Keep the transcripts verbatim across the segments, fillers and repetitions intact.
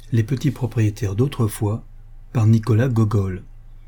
Les petits propriétaires d'autrefois, par Nicolas Gogol.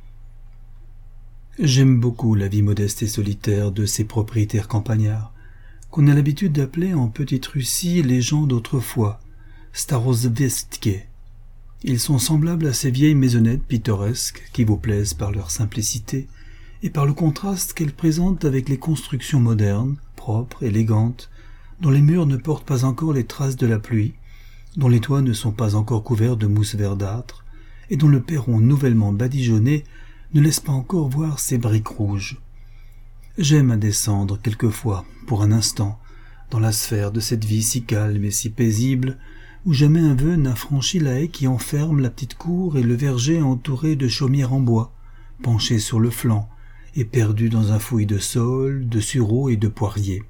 J'aime beaucoup la vie modeste et solitaire de ces propriétaires campagnards, qu'on a l'habitude d'appeler en Petite Russie les gens d'autrefois, starozvestke. Ils sont semblables à ces vieilles maisonnettes pittoresques qui vous plaisent par leur simplicité et par le contraste qu'elles présentent avec les constructions modernes, propres, élégantes, dont les murs ne portent pas encore les traces de la pluie, dont les toits ne sont pas encore couverts de mousse verdâtre, et dont le perron nouvellement badigeonné ne laisse pas encore voir ses briques rouges. J'aime à descendre quelquefois, pour un instant, dans la sphère de cette vie si calme et si paisible, où jamais un vœu n'a franchi la haie qui enferme la petite cour et le verger entouré de chaumières en bois, penché sur le flanc, et perdu dans un fouillis de saules, de sureaux et de poiriers.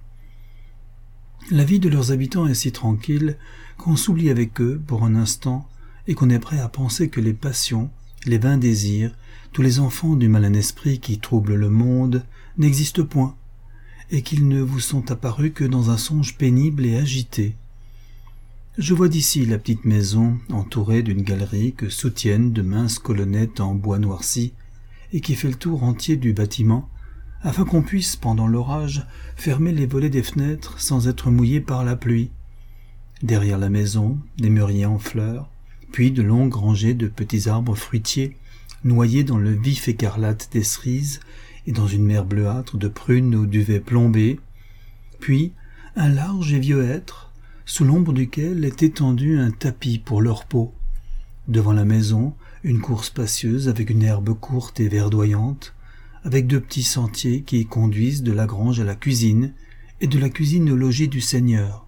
La vie de leurs habitants est si tranquille qu'on s'oublie avec eux pour un instant et qu'on est prêt à penser que les passions, les vains désirs, tous les enfants du malin esprit qui troublent le monde n'existent point, et qu'ils ne vous sont apparus que dans un songe pénible et agité. Je vois d'ici la petite maison entourée d'une galerie que soutiennent de minces colonnettes en bois noirci et qui fait le tour entier du bâtiment, afin qu'on puisse, pendant l'orage, fermer les volets des fenêtres sans être mouillé par la pluie. Derrière la maison, des mûriers en fleurs, puis de longues rangées de petits arbres fruitiers, noyés dans le vif écarlate des cerises et dans une mer bleuâtre de prunes au duvet plombé, puis un large et vieux hêtre, sous l'ombre duquel est étendu un tapis pour leur peau. Devant la maison, une cour spacieuse avec une herbe courte et verdoyante, avec deux petits sentiers qui conduisent de la grange à la cuisine et de la cuisine au logis du seigneur.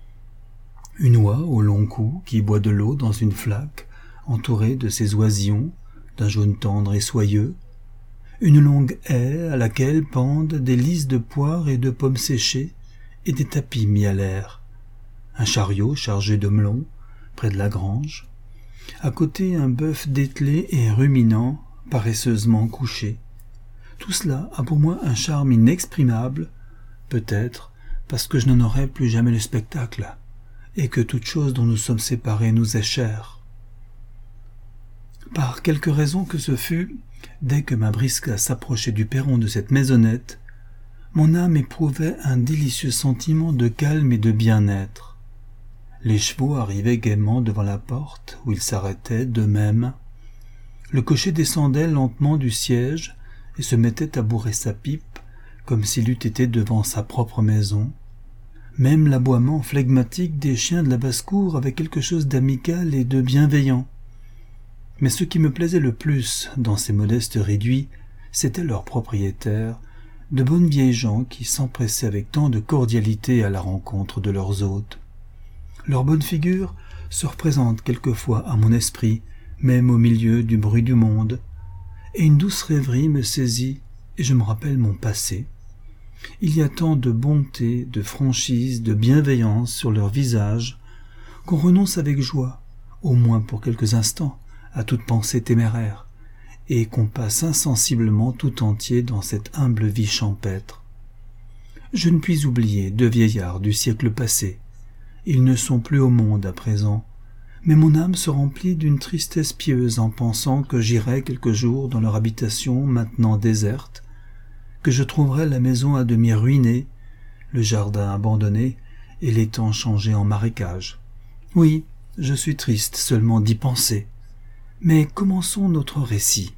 Une oie au long cou qui boit de l'eau dans une flaque, entourée de ses oisillons, d'un jaune tendre et soyeux, une longue haie à laquelle pendent des lys de poires et de pommes séchées et des tapis mis à l'air, un chariot chargé de melons près de la grange, à côté un bœuf dételé et ruminant, paresseusement couché. Tout cela a pour moi un charme inexprimable, peut-être parce que je n'en aurai plus jamais le spectacle, et que toute chose dont nous sommes séparés nous est chère. Par quelque raison que ce fût, dès que ma brisca s'approchait du perron de cette maisonnette, mon âme éprouvait un délicieux sentiment de calme et de bien-être. Les chevaux arrivaient gaiement devant la porte, où ils s'arrêtaient d'eux-mêmes. Le cocher descendait lentement du siège et se mettait à bourrer sa pipe, comme s'il eût été devant sa propre maison. Même l'aboiement flegmatique des chiens de la basse-cour avait quelque chose d'amical et de bienveillant. Mais ce qui me plaisait le plus dans ces modestes réduits, c'étaient leurs propriétaires, de bonnes vieilles gens qui s'empressaient avec tant de cordialité à la rencontre de leurs hôtes. Leur bonne figure se représente quelquefois à mon esprit, même au milieu du bruit du monde, et une douce rêverie me saisit et je me rappelle mon passé. Il y a tant de bonté, de franchise, de bienveillance sur leur visage qu'on renonce avec joie, au moins pour quelques instants, à toute pensée téméraire, et qu'on passe insensiblement tout entier dans cette humble vie champêtre. Je ne puis oublier deux vieillards du siècle passé. Ils ne sont plus au monde à présent, mais mon âme se remplit d'une tristesse pieuse en pensant que j'irai quelque jour dans leur habitation maintenant déserte, que je trouverai la maison à demi ruinée, le jardin abandonné et l'étang changé en marécage. Oui, je suis triste seulement d'y penser. Mais commençons notre récit.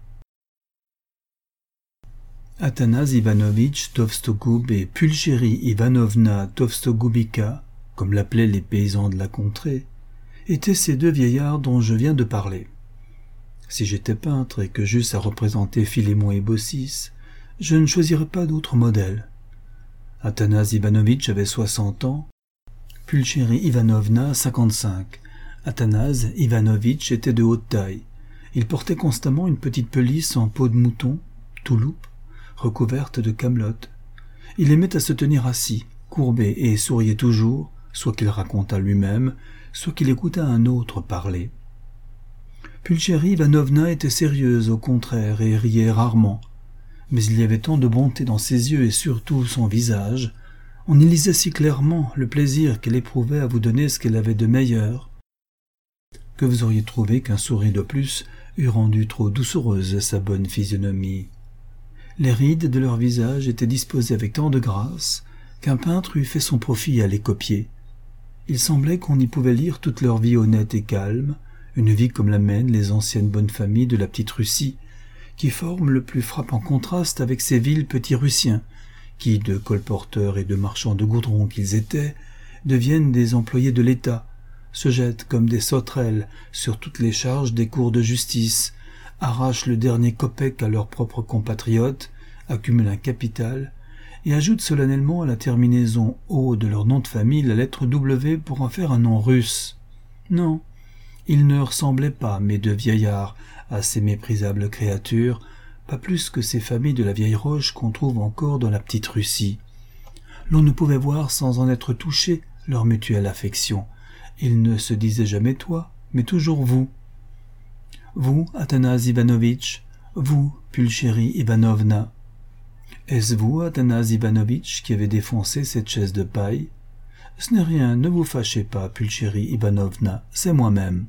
Athanas Ivanovitch Tovstogoub et Pulchérie Ivanovna Tovstogubika, comme l'appelaient les paysans de la contrée, étaient ces deux vieillards dont je viens de parler. Si j'étais peintre et que j'eusse à représenter Philémon et Baucis, je ne choisirais pas d'autre modèle. Athanas Ivanovitch avait soixante ans, Pulchérie Ivanovna cinquante-cinq. Athanas Ivanovitch était de haute taille. Il portait constamment une petite pelisse en peau de mouton, touloupe, recouverte de camelote. Il aimait à se tenir assis, courbé, et souriait toujours, soit qu'il racontât lui-même, soit qu'il écoutât un autre parler. Pulchérie Ivanovna était sérieuse, au contraire, et riait rarement. Mais il y avait tant de bonté dans ses yeux et surtout son visage, on y lisait si clairement le plaisir qu'elle éprouvait à vous donner ce qu'elle avait de meilleur. que vous auriez trouvé qu'un sourire de plus eût rendu trop doucereuse sa bonne physionomie. Les rides de leur visage étaient disposées avec tant de grâce qu'un peintre eût fait son profit à les copier. Il semblait qu'on y pouvait lire toute leur vie honnête et calme, une vie comme la mènent les anciennes bonnes familles de la petite Russie, qui forment le plus frappant contraste avec ces vils petits Russiens, qui, de colporteurs et de marchands de goudron qu'ils étaient, deviennent des employés de l'État, se jettent comme des sauterelles sur toutes les charges des cours de justice, arrachent le dernier kopek à leurs propres compatriotes, accumulent un capital, et ajoutent solennellement à la terminaison O de leur nom de famille la lettre W pour en faire un nom russe. Non, ils ne ressemblaient pas, mes deux vieillards, à ces méprisables créatures, pas plus que ces familles de la vieille roche qu'on trouve encore dans la petite Russie. L'on ne pouvait voir sans en être touché leur mutuelle affection. Ils ne se disaient jamais toi, mais toujours vous. Vous, Athanas Ivanovitch, vous, Pulchérie Ivanovna. Est-ce vous, Athanas Ivanovitch, qui avez défoncé cette chaise de paille? Ce n'est rien, ne vous fâchez pas, Pulchérie Ivanovna, c'est moi-même.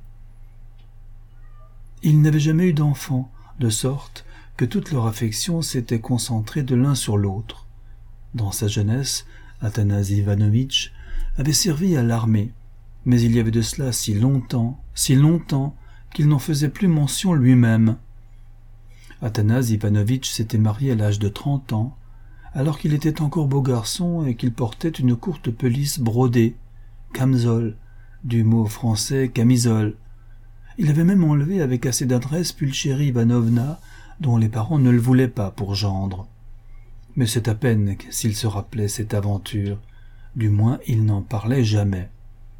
Ils n'avaient jamais eu d'enfants, de sorte que toute leur affection s'était concentrée de l'un sur l'autre. Dans sa jeunesse, Athanas Ivanovitch avait servi à l'armée, mais il y avait de cela si longtemps, si longtemps, qu'il n'en faisait plus mention lui-même. Athanas Ivanovitch s'était marié à l'âge de trente ans, alors qu'il était encore beau garçon et qu'il portait une courte pelisse brodée, kamzol, du mot français camisole. Il avait même enlevé avec assez d'adresse Pulchérie Ivanovna, dont les parents ne le voulaient pas pour gendre. Mais c'est à peine s'il se rappelait cette aventure, du moins il n'en parlait jamais.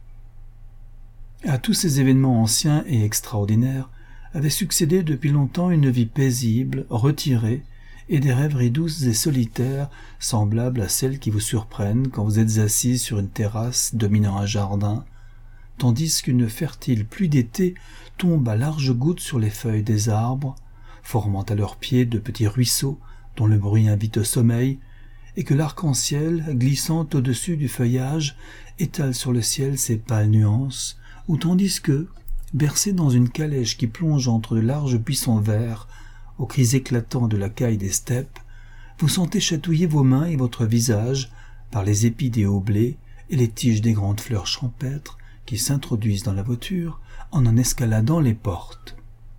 À tous ces événements anciens et extraordinaires avait succédé depuis longtemps une vie paisible, retirée, et des rêveries douces et solitaires, semblables à celles qui vous surprennent quand vous êtes assis sur une terrasse dominant un jardin, tandis qu'une fertile pluie d'été tombe à larges gouttes sur les feuilles des arbres, formant à leurs pieds de petits ruisseaux dont le bruit invite au sommeil, et que l'arc-en-ciel, glissant au-dessus du feuillage, étale sur le ciel ses pâles nuances, ou tandis que, bercé dans une calèche qui plonge entre de larges buissons verts, aux cris éclatants de la caille des steppes, vous sentez chatouiller vos mains et votre visage par les épis des hauts blés et les tiges des grandes fleurs champêtres qui s'introduisent dans la voiture en en escaladant les portes.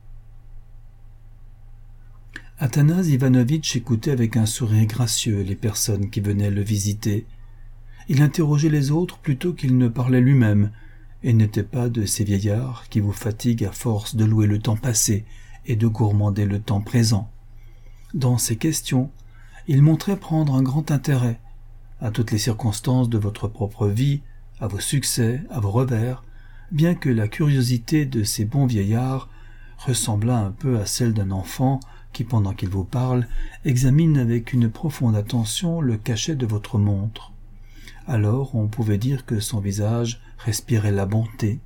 Athanas Ivanovitch écoutait avec un sourire gracieux les personnes qui venaient le visiter. Il interrogeait les autres plutôt qu'il ne parlait lui-même, et n'était pas de ces vieillards qui vous fatiguent à force de louer le temps passé et de gourmander le temps présent. Dans ces questions, il montrait prendre un grand intérêt à toutes les circonstances de votre propre vie, à vos succès, à vos revers, bien que la curiosité de ces bons vieillards ressemblât un peu à celle d'un enfant qui, pendant qu'il vous parle, examine avec une profonde attention le cachet de votre montre. Alors on pouvait dire que son visage respirait la bonté.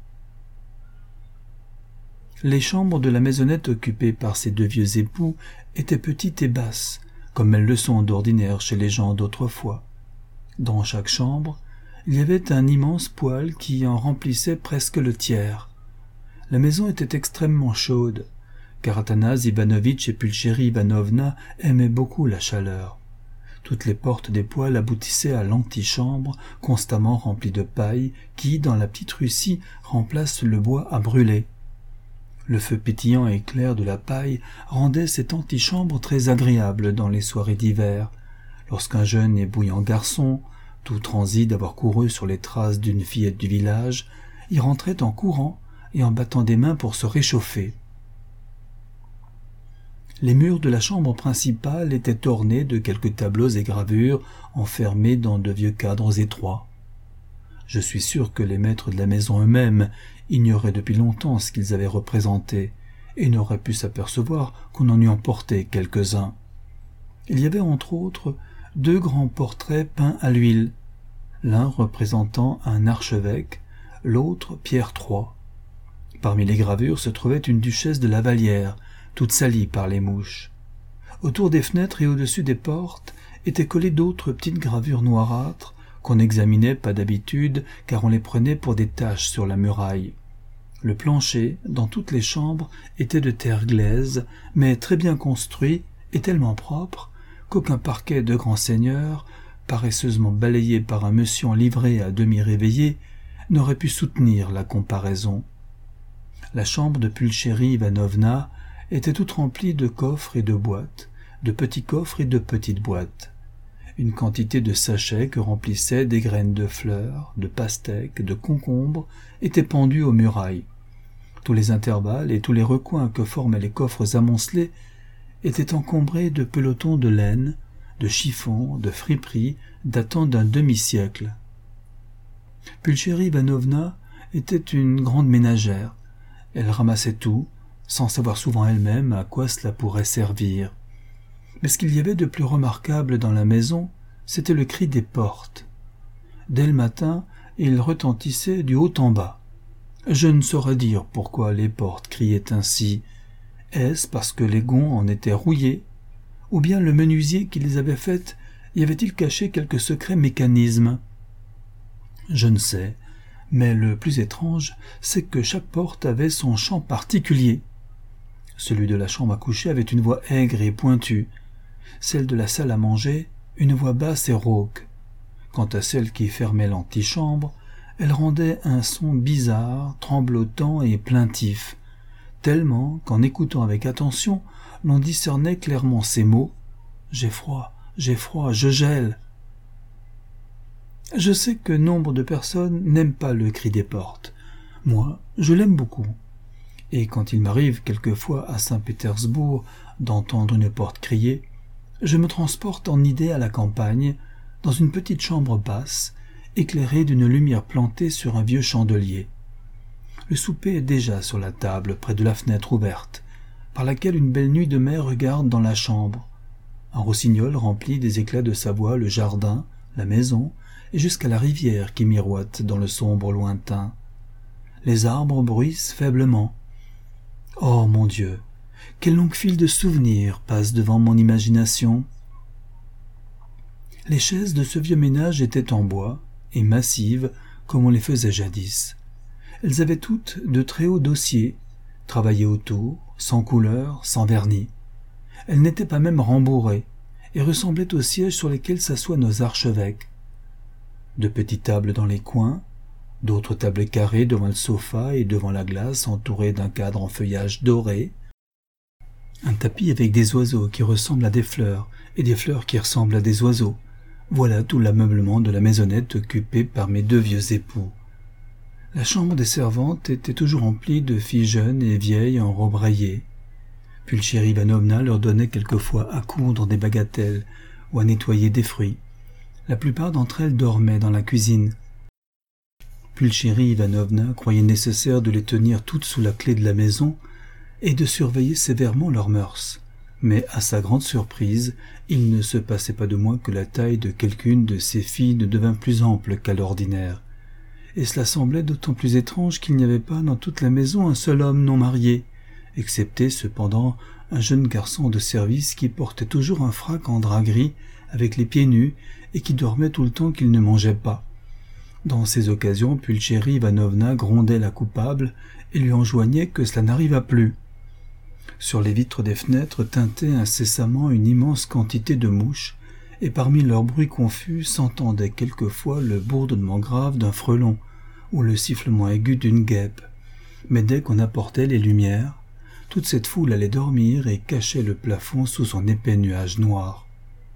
Les chambres de la maisonnette occupée par ces deux vieux époux étaient petites et basses, comme elles le sont d'ordinaire chez les gens d'autrefois. Dans chaque chambre, il y avait un immense poêle qui en remplissait presque le tiers. La maison était extrêmement chaude, car Athanas Ivanovitch et Pulchérie Ivanovna aimaient beaucoup la chaleur. Toutes les portes des poêles aboutissaient à l'antichambre, constamment remplie de paille, qui, dans la petite Russie, remplace le bois à brûler. Le feu pétillant et clair de la paille rendait cette antichambre très agréable dans les soirées d'hiver, lorsqu'un jeune et bouillant garçon, tout transi d'avoir couru sur les traces d'une fillette du village, y rentrait en courant et en battant des mains pour se réchauffer. Les murs de la chambre principale étaient ornés de quelques tableaux et gravures enfermés dans de vieux cadres étroits. Je suis sûr que les maîtres de la maison eux-mêmes ignoraient depuis longtemps ce qu'ils avaient représenté et n'auraient pu s'apercevoir qu'on en eût emporté quelques-uns. Il y avait entre autres deux grands portraits peints à l'huile, l'un représentant un archevêque, l'autre Pierre trois. Parmi les gravures se trouvait une duchesse de Lavallière, toute salie par les mouches. Autour des fenêtres et au-dessus des portes étaient collées d'autres petites gravures noirâtres qu'on n'examinait pas d'habitude car on les prenait pour des taches sur la muraille. Le plancher, dans toutes les chambres, était de terre glaise, mais très bien construit et tellement propre qu'aucun parquet de grand seigneur, paresseusement balayé par un monsieur en livrée à demi réveillé, n'aurait pu soutenir la comparaison. La chambre de Pulchérie Ivanovna était toute remplie de coffres et de boîtes, de petits coffres et de petites boîtes. Une quantité de sachets que remplissaient des graines de fleurs, de pastèques, de concombres étaient pendus aux murailles. Tous les intervalles et tous les recoins que formaient les coffres amoncelés étaient encombrés de pelotons de laine, de chiffons, de friperies datant d'un demi-siècle. Pulchérie Ivanovna était une grande ménagère. Elle ramassait tout, sans savoir souvent elle-même à quoi cela pourrait servir. Mais ce qu'il y avait de plus remarquable dans la maison, c'était le cri des portes. Dès le matin, il retentissait du haut en bas. Je ne saurais dire pourquoi les portes criaient ainsi. Est-ce parce que les gonds en étaient rouillés? Ou bien le menuisier qui les avait faites y avait-il caché quelque secret mécanisme? Je ne sais, mais le plus étrange, c'est que chaque porte avait son chant particulier. Celui de la chambre à coucher avait une voix aigre et pointue. Celle de la salle à manger, une voix basse et rauque. Quant à celle qui fermait l'antichambre, elle rendait un son bizarre, tremblotant et plaintif, tellement qu'en écoutant avec attention, l'on discernait clairement ces mots « J'ai froid, j'ai froid, je gèle ». Je sais que nombre de personnes n'aiment pas le cri des portes. Moi, je l'aime beaucoup. Et quand il m'arrive quelquefois à Saint-Pétersbourg d'entendre une porte crier, je me transporte en idée à la campagne, dans une petite chambre basse, éclairée d'une lumière plantée sur un vieux chandelier. Le souper est déjà sur la table, près de la fenêtre ouverte, par laquelle une belle nuit de mer regarde dans la chambre. Un rossignol remplit des éclats de sa voix le jardin, la maison, et jusqu'à la rivière qui miroite dans le sombre lointain. Les arbres bruissent faiblement. Oh mon Dieu, quel long fil de souvenirs passe devant mon imagination. Les chaises de ce vieux ménage étaient en bois, et massives comme on les faisait jadis. Elles avaient toutes de très hauts dossiers, travaillés autour, sans couleur, sans vernis. Elles n'étaient pas même rembourrées, et ressemblaient aux sièges sur lesquels s'assoient nos archevêques. De petites tables dans les coins, d'autres tables carrées devant le sofa et devant la glace entourées d'un cadre en feuillage doré, un tapis avec des oiseaux qui ressemblent à des fleurs et des fleurs qui ressemblent à des oiseaux. Voilà tout l'ameublement de la maisonnette occupée par mes deux vieux époux. La chambre des servantes était toujours remplie de filles jeunes et vieilles en robes rayées. Pulchérie Ivanovna leur donnait quelquefois à coudre des bagatelles ou à nettoyer des fruits. La plupart d'entre elles dormaient dans la cuisine. Pulchérie Ivanovna croyait nécessaire de les tenir toutes sous la clé de la maison et de surveiller sévèrement leurs mœurs. Mais à sa grande surprise, il ne se passait pas de moins que la taille de quelqu'une de ses filles ne devint plus ample qu'à l'ordinaire. Et cela semblait d'autant plus étrange qu'il n'y avait pas dans toute la maison un seul homme non marié, excepté cependant un jeune garçon de service qui portait toujours un frac en drap gris avec les pieds nus et qui dormait tout le temps qu'il ne mangeait pas. Dans ces occasions, Pulchérie Ivanovna grondait la coupable et lui enjoignait que cela n'arrivât plus. Sur les vitres des fenêtres tintait incessamment une immense quantité de mouches, et parmi leurs bruits confus s'entendait quelquefois le bourdonnement grave d'un frelon ou le sifflement aigu d'une guêpe. Mais dès qu'on apportait les lumières, toute cette foule allait dormir et cachait le plafond sous son épais nuage noir.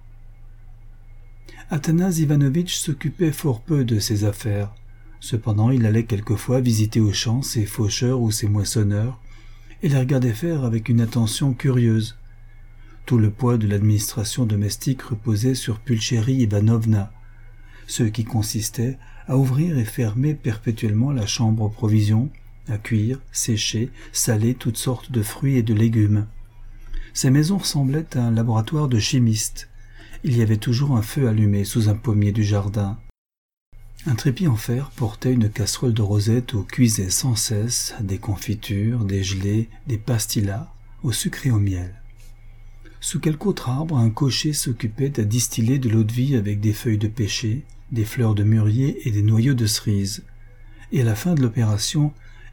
Athanas Ivanovitch s'occupait fort peu de ses affaires. Cependant, il allait quelquefois visiter aux champs ses faucheurs ou ses moissonneurs, et les regardait faire avec une attention curieuse. Tout le poids de l'administration domestique reposait sur Pulchérie Ivanovna, ce qui consistait à ouvrir et fermer perpétuellement la chambre aux provisions, à cuire, sécher, saler toutes sortes de fruits et de légumes. Ces maisons ressemblaient à un laboratoire de chimistes. Il y avait toujours un feu allumé sous un pommier du jardin. Un trépied en fer portait une casserole de rosette où cuisaient sans cesse des confitures, des gelées, des pastillas, au sucre et au miel. Sous quelque autre arbre, un cocher s'occupait à distiller de l'eau-de-vie avec des feuilles de pêcher, des fleurs de mûrier et des noyaux de cerise. Et à la fin de l'opération,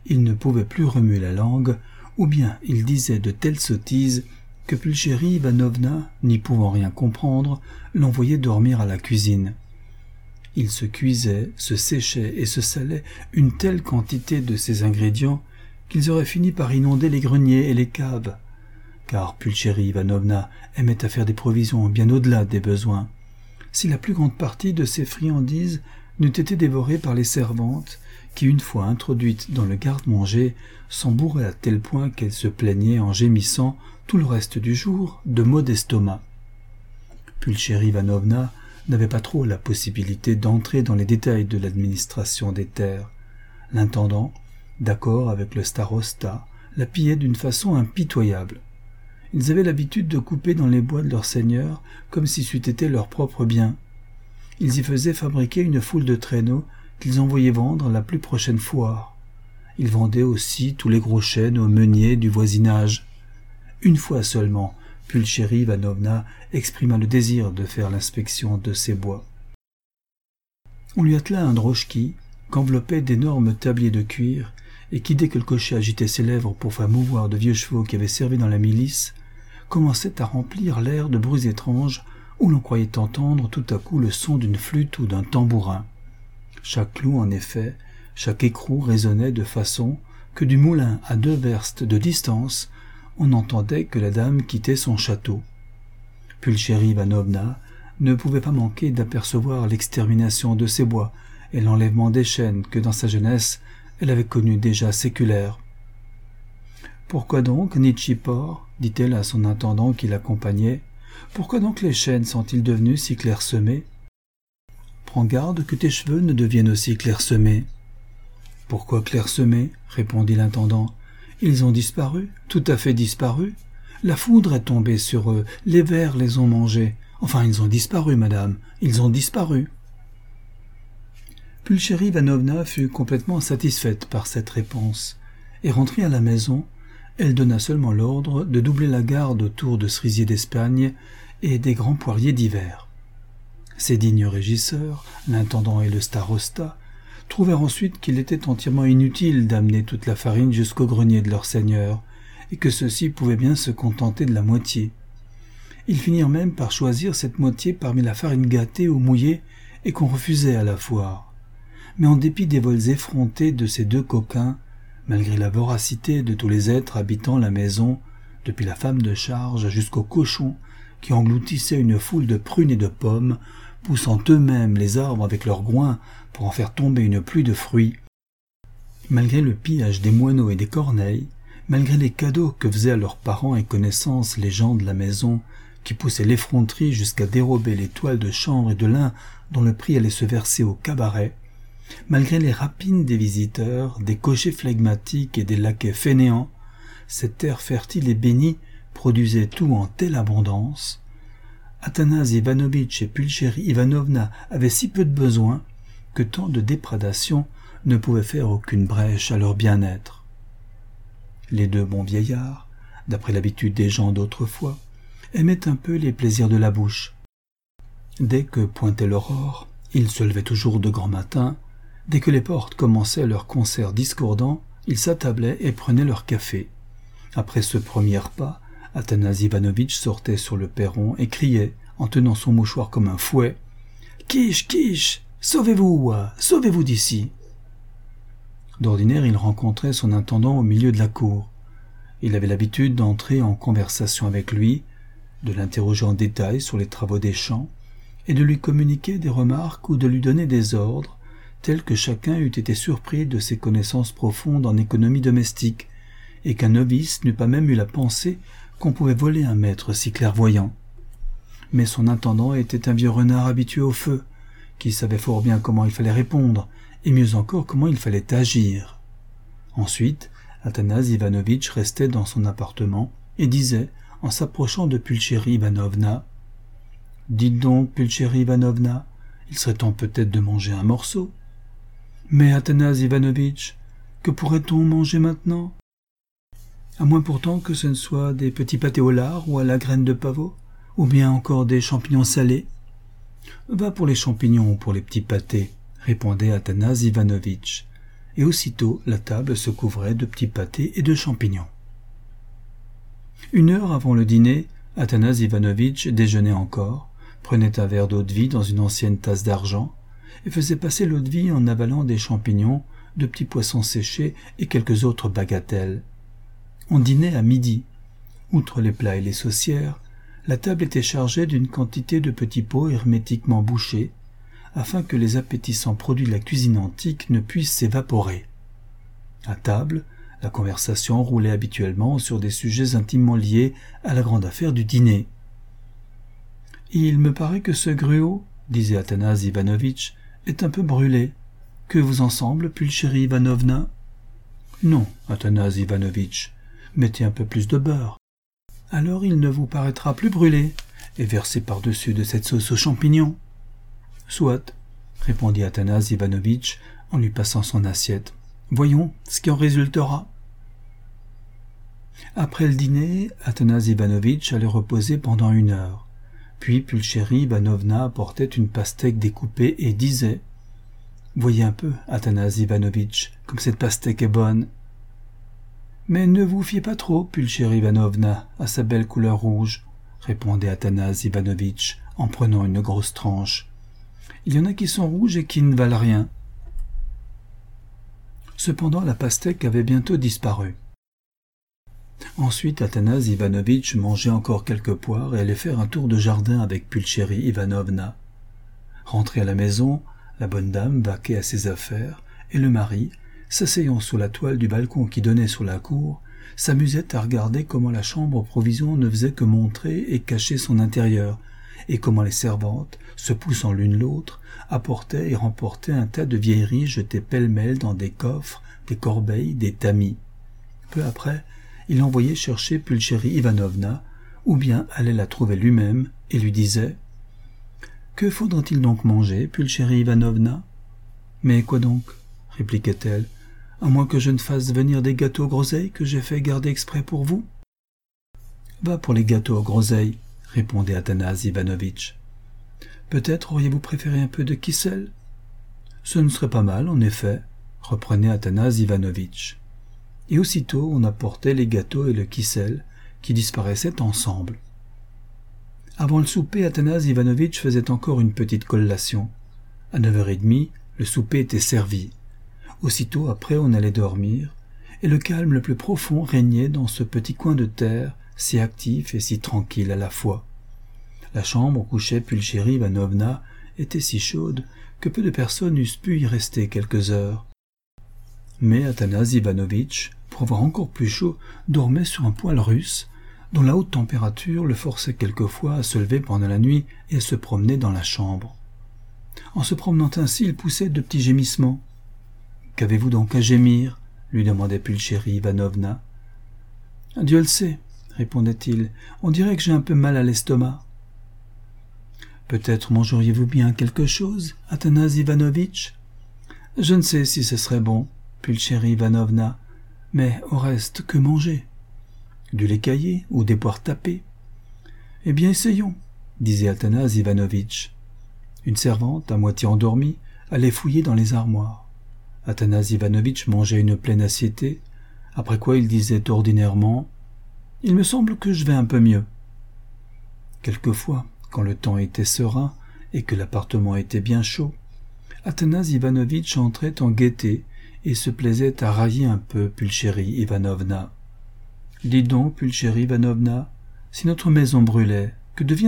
il ne pouvait plus remuer la langue, ou bien il disait de telles sottises que Pulchérie Ivanovna, n'y pouvant rien comprendre, l'envoyait dormir à la cuisine. Il se cuisait, se séchait et se salait une telle quantité de ces ingrédients qu'ils auraient fini par inonder les greniers et les caves, car Pulchérie Ivanovna aimait à faire des provisions bien au-delà des besoins. Si la plus grande partie de ces friandises n'eût été dévorée par les servantes, qui, une fois introduites dans le garde-manger, s'en bourraient à tel point qu'elles se plaignaient en gémissant tout le reste du jour de maux d'estomac. Pulchérie Ivanovna n'avait pas trop la possibilité d'entrer dans les détails de l'administration des terres. L'intendant, d'accord avec le starosta, la pillait d'une façon impitoyable. Ils avaient l'habitude de couper dans les bois de leur seigneur comme si c'eût été leur propre bien. Ils y faisaient fabriquer une foule de traîneaux qu'ils envoyaient vendre à la plus prochaine foire. Ils vendaient aussi tous les gros chênes aux meuniers du voisinage. Une fois seulement, Pulchérie Ivanovna exprima le désir de faire l'inspection de ces bois. On lui attela un drochki qu'enveloppaient d'énormes tabliers de cuir et qui, dès que le cocher agitait ses lèvres pour faire mouvoir de vieux chevaux qui avaient servi dans la milice, commençait à remplir l'air de bruits étranges où l'on croyait entendre tout à coup le son d'une flûte ou d'un tambourin. Chaque clou, en effet, chaque écrou résonnait de façon que du moulin à deux verstes de distance, on n'entendait que la dame quitter son château. Pulchérie Ivanovna ne pouvait pas manquer d'apercevoir l'extermination de ces bois et l'enlèvement des chênes que, dans sa jeunesse, elle avait connus déjà séculaires. « Pourquoi donc, Nitchipor, dit-elle à son intendant qui l'accompagnait, pourquoi donc les chênes sont-ils devenus si clairsemés ? Prends garde que tes cheveux ne deviennent aussi clairsemés. »« Pourquoi clairsemés ?» répondit l'intendant. « Ils ont disparu, tout à fait disparu. La foudre est tombée sur eux, les vers les ont mangés. Enfin, ils ont disparu, madame, ils ont disparu. » Pulchérie Ivanovna fut complètement satisfaite par cette réponse, et rentrée à la maison, elle donna seulement l'ordre de doubler la garde autour de cerisiers d'Espagne et des grands poiriers d'hiver. Ces dignes régisseurs, l'intendant et le starosta, trouvèrent ensuite qu'il était entièrement inutile d'amener toute la farine jusqu'au grenier de leur seigneur, et que ceux-ci pouvaient bien se contenter de la moitié. Ils finirent même par choisir cette moitié parmi la farine gâtée ou mouillée et qu'on refusait à la foire. Mais en dépit des vols effrontés de ces deux coquins, malgré la voracité de tous les êtres habitant la maison, depuis la femme de charge jusqu'aux cochons qui engloutissaient une foule de prunes et de pommes, poussant eux-mêmes les arbres avec leurs groins pour en faire tomber une pluie de fruits, malgré le pillage des moineaux et des corneilles, malgré les cadeaux que faisaient à leurs parents et connaissances les gens de la maison, qui poussaient l'effronterie jusqu'à dérober les toiles de chambre et de lin dont le prix allait se verser au cabaret, malgré les rapines des visiteurs, des cochers flegmatiques et des laquais fainéants, cette terre fertile et bénie produisait tout en telle abondance. Athanase Ivanovitch et Pulchérie Ivanovna avaient si peu de besoin que tant de déprédations ne pouvaient faire aucune brèche à leur bien-être. Les deux bons vieillards, d'après l'habitude des gens d'autrefois, aimaient un peu les plaisirs de la bouche. Dès que pointait l'aurore, ils se levaient toujours de grand matin. Dès que les portes commençaient leur concert discordant, ils s'attablaient et prenaient leur café. Après ce premier repas, Athanase Ivanovitch sortait sur le perron et criait, en tenant son mouchoir comme un fouet, « Quiche, quiche, sauvez-vous, sauvez-vous d'ici !» D'ordinaire, il rencontrait son intendant au milieu de la cour. Il avait l'habitude d'entrer en conversation avec lui, de l'interroger en détail sur les travaux des champs, et de lui communiquer des remarques ou de lui donner des ordres, tels que chacun eût été surpris de ses connaissances profondes en économie domestique, et qu'un novice n'eût pas même eu la pensée qu'on pouvait voler un maître si clairvoyant. Mais son intendant était un vieux renard habitué au feu, qui savait fort bien comment il fallait répondre, et mieux encore comment il fallait agir. Ensuite, Athanase Ivanovitch restait dans son appartement et disait, en s'approchant de Pulchérie Ivanovna, « Dites donc, Pulchérie Ivanovna, il serait temps peut-être de manger un morceau. »« Mais Athanase Ivanovitch, que pourrait-on manger maintenant ? À moins pourtant que ce ne soit des petits pâtés au lard ou à la graine de pavot, ou bien encore des champignons salés. »« Va pour les champignons ou pour les petits pâtés, » répondait Athanase Ivanovitch, et aussitôt la table se couvrait de petits pâtés et de champignons. Une heure avant le dîner, Athanas Ivanovitch déjeunait encore, prenait un verre d'eau-de-vie dans une ancienne tasse d'argent et faisait passer l'eau-de-vie en avalant des champignons, de petits poissons séchés et quelques autres bagatelles. On dînait à midi. Outre les plats et les saucières, la table était chargée d'une quantité de petits pots hermétiquement bouchés, afin que les appétissants produits de la cuisine antique ne puissent s'évaporer. À table, la conversation roulait habituellement sur des sujets intimement liés à la grande affaire du dîner. « Il me paraît que ce gruau, disait Athanas Ivanovitch, est un peu brûlé. Que vous en semble, Pulchérie Ivanovna ?»« Non, Athanas Ivanovitch, mettez un peu plus de beurre. Alors il ne vous paraîtra plus brûlé, et versez par-dessus de cette sauce aux champignons. »« Soit, répondit Athanas Ivanovitch en lui passant son assiette. Voyons ce qui en résultera. Après le dîner, Athanas Ivanovitch allait reposer pendant une heure. Puis Pulchérie Ivanovna apportait une pastèque découpée et disait « Voyez un peu, Athanas Ivanovitch, comme cette pastèque est bonne. »« Mais ne vous fiez pas trop, Pulchérie Ivanovna, à sa belle couleur rouge, » répondait Athanas Ivanovitch en prenant une grosse tranche. « Il y en a qui sont rouges et qui ne valent rien. » Cependant, la pastèque avait bientôt disparu. Ensuite, Athanas Ivanovitch mangeait encore quelques poires et allait faire un tour de jardin avec Pulchérie Ivanovna. Rentrée à la maison, la bonne dame vaquait à ses affaires, et le mari, s'asseyant sous la toile du balcon qui donnait sur la cour, s'amusait à regarder comment la chambre aux provisions ne faisait que montrer et cacher son intérieur, et comment les servantes, se poussant l'une l'autre, apportaient et remportaient un tas de vieilleries jetées pêle-mêle dans des coffres, des corbeilles, des tamis. Peu après, il envoyait chercher Pulchérie Ivanovna, ou bien allait la trouver lui-même et lui disait « Que faudrait-il donc manger, Pulchérie Ivanovna ?»« Mais quoi donc ?» répliquait-elle, « à moins que je ne fasse venir des gâteaux aux groseilles que j'ai fait garder exprès pour vous. »« Va pour les gâteaux aux groseilles, » répondait Athanas Ivanovitch. « Peut-être auriez-vous préféré un peu de kissel ?»« Ce ne serait pas mal, en effet, » reprenait Athanas Ivanovitch. Et aussitôt on apportait les gâteaux et le kissel, qui disparaissaient ensemble. Avant le souper, Athanas Ivanovitch faisait encore une petite collation. À neuf heures trente, le souper était servi. Aussitôt après, on allait dormir, et le calme le plus profond régnait dans ce petit coin de terre, si actif et si tranquille à la fois. La chambre où couchait Pulchérie Ivanovna était si chaude que peu de personnes eussent pu y rester quelques heures. Mais Athanas Ivanovitch, pour avoir encore plus chaud, dormait sur un poêle russe, dont la haute température le forçait quelquefois à se lever pendant la nuit et à se promener dans la chambre. En se promenant ainsi, il poussait de petits gémissements. « Qu'avez-vous donc à gémir ?» lui demandait Pulchérie Ivanovna. « Dieu le sait, » répondait-il, « on dirait que j'ai un peu mal à l'estomac. »« Peut-être mangeriez-vous bien quelque chose, Athanas Ivanovitch ?»« Je ne sais si ce serait bon, Pulchérie Ivanovna, mais au reste, que manger? Du lait caillé ou des poires tapées? »« Eh bien, essayons, » disait Athanas Ivanovitch. Une servante, à moitié endormie, allait fouiller dans les armoires. Athanas Ivanovitch mangeait une pleine assiettée, après quoi il disait ordinairement « Il me semble que je vais un peu mieux. » Quelquefois, quand le temps était serein et que l'appartement était bien chaud, Athanas Ivanovitch entrait en gaieté et se plaisait à railler un peu Pulchérie Ivanovna. « Dites donc, Pulchérie Ivanovna, si notre maison brûlait, que deviendrions-nous ? » ?»«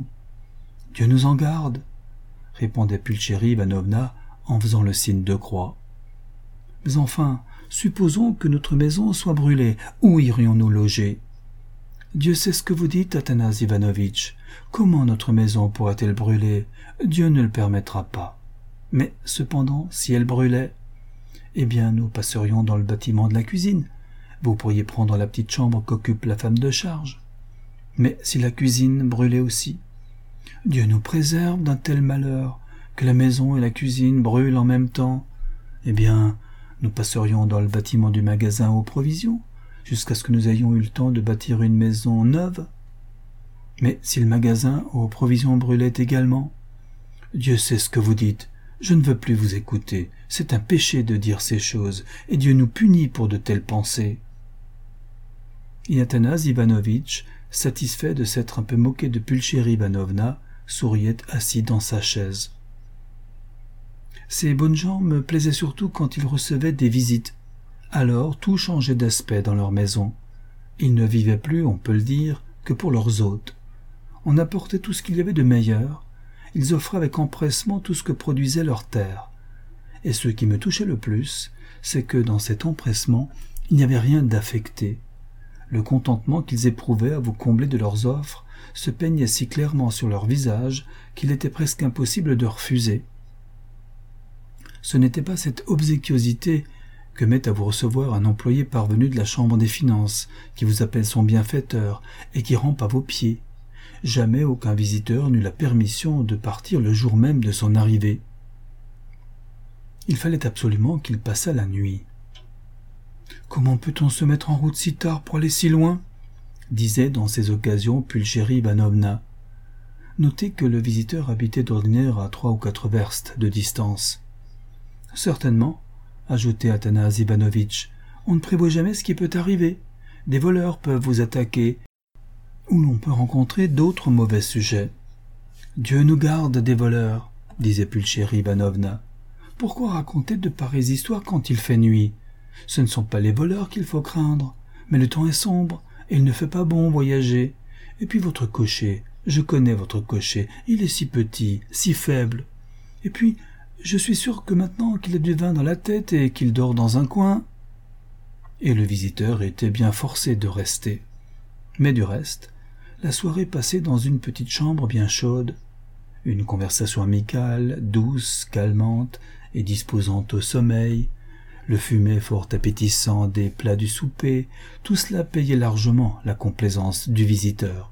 Dieu nous en garde, » répondait Pulchérie Ivanovna en faisant le signe de croix. « Mais enfin, supposons que notre maison soit brûlée, où irions-nous loger ? » ?»« Dieu sait ce que vous dites, Athanas Ivanovitch. Comment notre maison pourrait-elle brûler ? Dieu ne le permettra pas. Mais cependant, si elle brûlait, eh bien, nous passerions dans le bâtiment de la cuisine. Vous pourriez prendre la petite chambre qu'occupe la femme de charge. Mais si la cuisine brûlait aussi, Dieu nous préserve d'un tel malheur, que la maison et la cuisine brûlent en même temps. Eh bien, nous passerions dans le bâtiment du magasin aux provisions, jusqu'à ce que nous ayons eu le temps de bâtir une maison neuve. Mais si le magasin aux provisions brûlait également, Dieu sait ce que vous dites, Je ne veux plus vous écouter. C'est un péché de dire ces choses, et Dieu nous punit pour de telles pensées. » Et Athanas Ivanovitch, satisfait de s'être un peu moqué de Pulchérie Ivanovna, souriait assis dans sa chaise. Ces bonnes gens me plaisaient surtout quand ils recevaient des visites. Alors tout changeait d'aspect dans leur maison. Ils ne vivaient plus, on peut le dire, que pour leurs hôtes. On apportait tout ce qu'il y avait de meilleur. Ils offraient avec empressement tout ce que produisait leur terre. Et ce qui me touchait le plus, c'est que dans cet empressement, il n'y avait rien d'affecté. Le contentement qu'ils éprouvaient à vous combler de leurs offres se peignait si clairement sur leur visage qu'il était presque impossible de refuser. Ce n'était pas cette obséquiosité que met à vous recevoir un employé parvenu de la Chambre des Finances, qui vous appelle son bienfaiteur et qui rampe à vos pieds. Jamais aucun visiteur n'eut la permission de partir le jour même de son arrivée. Il fallait absolument qu'il passât la nuit. « Comment peut-on se mettre en route si tard pour aller si loin ?» disait dans ces occasions Pulchérie Ivanovna. Notez que le visiteur habitait d'ordinaire à trois ou quatre verstes de distance. « Certainement, » ajoutait Athanas Ivanovitch, « on ne prévoit jamais ce qui peut arriver. Des voleurs peuvent vous attaquer, ou l'on peut rencontrer d'autres mauvais sujets. »« Dieu nous garde des voleurs, » disait Pulchérie Ivanovna. « Pourquoi raconter de pareilles histoires quand il fait nuit ? Ce ne sont pas les voleurs qu'il faut craindre, mais le temps est sombre, et il ne fait pas bon voyager. Et puis votre cocher, je connais votre cocher, il est si petit, si faible. Et puis, je suis sûr que maintenant qu'il a du vin dans la tête et qu'il dort dans un coin. » Et le visiteur était bien forcé de rester. Mais du reste, la soirée passait dans une petite chambre bien chaude. Une conversation amicale, douce, calmante et disposante au sommeil, le fumet fort appétissant des plats du souper, tout cela payait largement la complaisance du visiteur.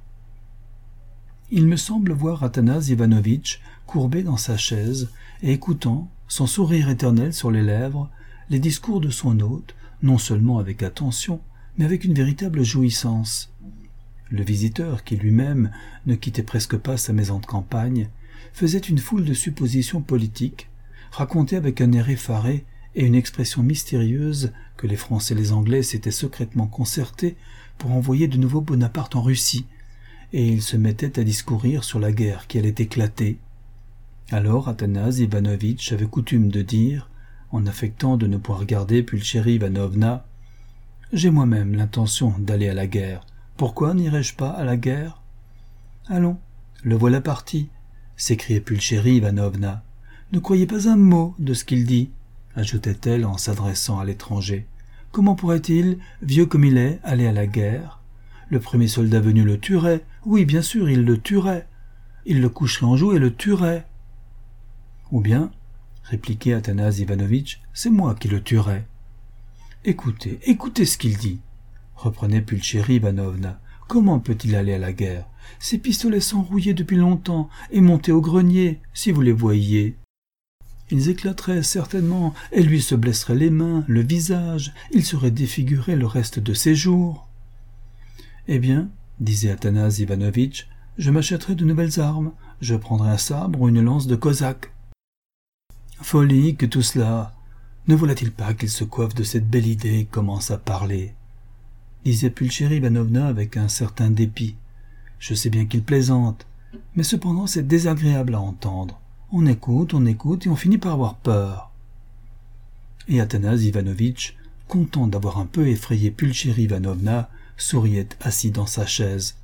Il me semble voir Athanas Ivanovitch courbé dans sa chaise et écoutant, son sourire éternel sur les lèvres, les discours de son hôte, non seulement avec attention, mais avec une véritable jouissance. Le visiteur, qui lui-même ne quittait presque pas sa maison de campagne, faisait une foule de suppositions politiques, racontait avec un air effaré et une expression mystérieuse que les Français et les Anglais s'étaient secrètement concertés pour envoyer de nouveau Bonaparte en Russie, et il se mettait à discourir sur la guerre qui allait éclater. Alors Athanas Ivanovitch avait coutume de dire, en affectant de ne point regarder Pulchérie Ivanovna, « J'ai moi-même l'intention d'aller à la guerre. Pourquoi n'irais-je pas à la guerre ?»« Allons, le voilà parti, » s'écriait Pulchérie Ivanovna. « Ne croyez pas un mot de ce qu'il dit, » ajoutait-elle en s'adressant à l'étranger. « Comment pourrait-il, vieux comme il est, aller à la guerre ? Le premier soldat venu le tuerait. Oui, bien sûr, il le tuerait. Il le coucherait en joue et le tuerait. » « Ou bien, » répliquait Athanas Ivanovitch, « c'est moi qui le tuerais. »« Écoutez, écoutez ce qu'il dit, » reprenait Pulchérie Ivanovna. « Comment peut-il aller à la guerre ? Ses pistolets sont rouillés depuis longtemps et montés au grenier, si vous les voyiez. Ils éclateraient certainement et lui se blesseraient les mains, le visage, il serait défiguré le reste de ses jours. »« Eh bien, » disait Athanas Ivanovitch, « je m'achèterai de nouvelles armes, je prendrai un sabre ou une lance de cosaque. » « Folie que tout cela! Ne voilà-t-il pas qu'il se coiffe de cette belle idée et commence à parler ?» disait Pulchérie Ivanovna avec un certain dépit. « Je sais bien qu'il plaisante, mais cependant c'est désagréable à entendre. On écoute, on écoute et on finit par avoir peur. » Et Athanas Ivanovitch, content d'avoir un peu effrayé Pulchérie Ivanovna, souriait assis dans sa chaise.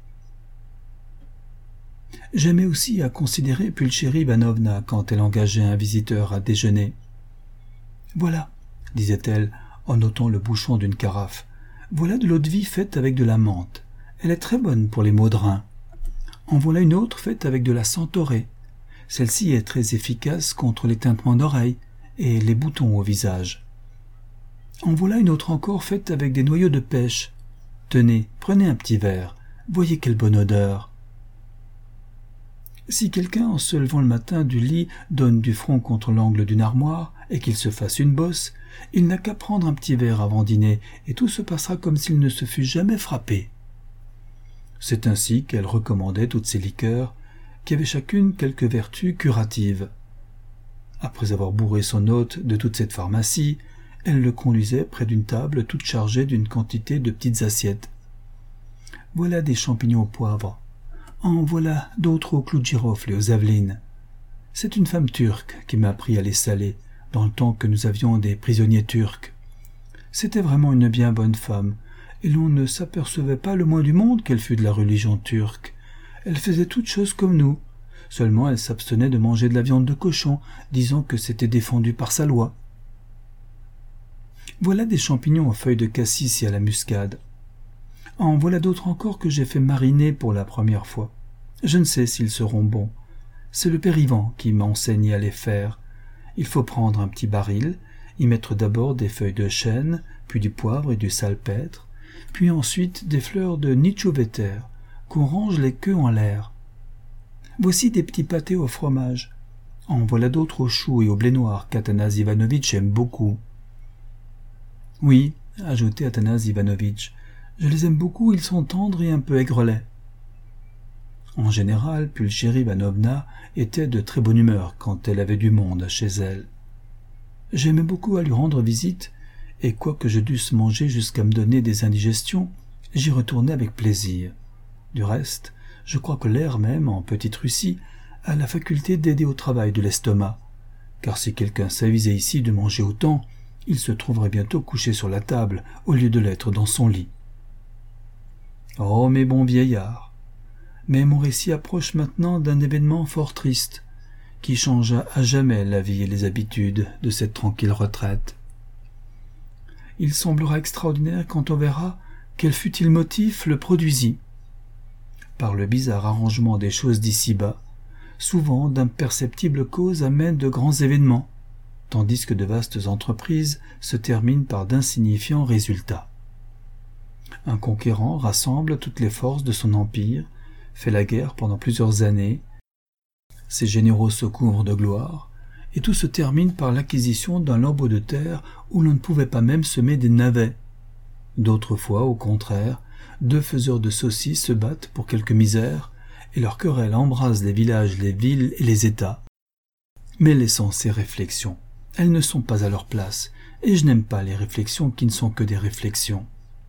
J'aimais aussi à considérer Pulchérie Ivanovna quand elle engageait un visiteur à déjeuner. « Voilà, » disait-elle en ôtant le bouchon d'une carafe, « voilà de l'eau-de-vie faite avec de la menthe. Elle est très bonne pour les maux de rein. En voilà une autre faite avec de la centaurée. Celle-ci est très efficace contre les tintements d'oreilles et les boutons au visage. En voilà une autre encore faite avec des noyaux de pêche. Tenez, prenez un petit verre. Voyez quelle bonne odeur. » Si quelqu'un, en se levant le matin du lit, donne du front contre l'angle d'une armoire et qu'il se fasse une bosse, il n'a qu'à prendre un petit verre avant dîner et tout se passera comme s'il ne se fût jamais frappé. C'est ainsi qu'elle recommandait toutes ces liqueurs qui avaient chacune quelques vertus curatives. Après avoir bourré son hôte de toute cette pharmacie, elle le conduisait près d'une table toute chargée d'une quantité de petites assiettes. « Voilà des champignons au poivre. En voilà d'autres au clou de girofle et aux avelines. C'est une femme turque qui m'a appris à les saler, dans le temps que nous avions des prisonniers turcs. C'était vraiment une bien bonne femme, et l'on ne s'apercevait pas le moins du monde qu'elle fût de la religion turque. Elle faisait toutes choses comme nous. Seulement elle s'abstenait de manger de la viande de cochon, disant que c'était défendu par sa loi. Voilà des champignons aux feuilles de cassis et à la muscade. En voilà d'autres encore que j'ai fait mariner pour la première fois. Je ne sais s'ils seront bons. C'est le père Ivan qui m'a enseigné à les faire. Il faut prendre un petit baril, y mettre d'abord des feuilles de chêne, puis du poivre et du salpêtre, puis ensuite des fleurs de nichouveter, qu'on range les queues en l'air. Voici des petits pâtés au fromage. En voilà d'autres aux choux et au blé noir qu'Athanas Ivanovitch aime beaucoup. Oui, ajoutait Athanas Ivanovitch, je les aime beaucoup, ils sont tendres et un peu aigrelets. En général, Pulchérie Ivanovna était de très bonne humeur quand elle avait du monde chez elle. J'aimais beaucoup à lui rendre visite, et quoique je dusse manger jusqu'à me donner des indigestions, j'y retournais avec plaisir. Du reste, je crois que l'air même, en Petite Russie, a la faculté d'aider au travail de l'estomac, car si quelqu'un s'avisait ici de manger autant, il se trouverait bientôt couché sur la table au lieu de l'être dans son lit. Oh, mes bons vieillards! Mais mon récit approche maintenant d'un événement fort triste, qui changea à jamais la vie et les habitudes de cette tranquille retraite. Il semblera extraordinaire quand on verra quel fut-il motif le produisit. Par le bizarre arrangement des choses d'ici-bas, souvent d'imperceptibles causes amènent de grands événements, tandis que de vastes entreprises se terminent par d'insignifiants résultats. Un conquérant rassemble toutes les forces de son empire, fait la guerre pendant plusieurs années, ses généraux se couvrent de gloire, et tout se termine par l'acquisition d'un lambeau de terre où l'on ne pouvait pas même semer des navets. D'autres fois, au contraire, deux faiseurs de saucisses se battent pour quelque misère, et leur querelle embrase les villages, les villes et les États. Mais laissons ces réflexions. Elles ne sont pas à leur place, et je n'aime pas les réflexions qui ne sont que des réflexions.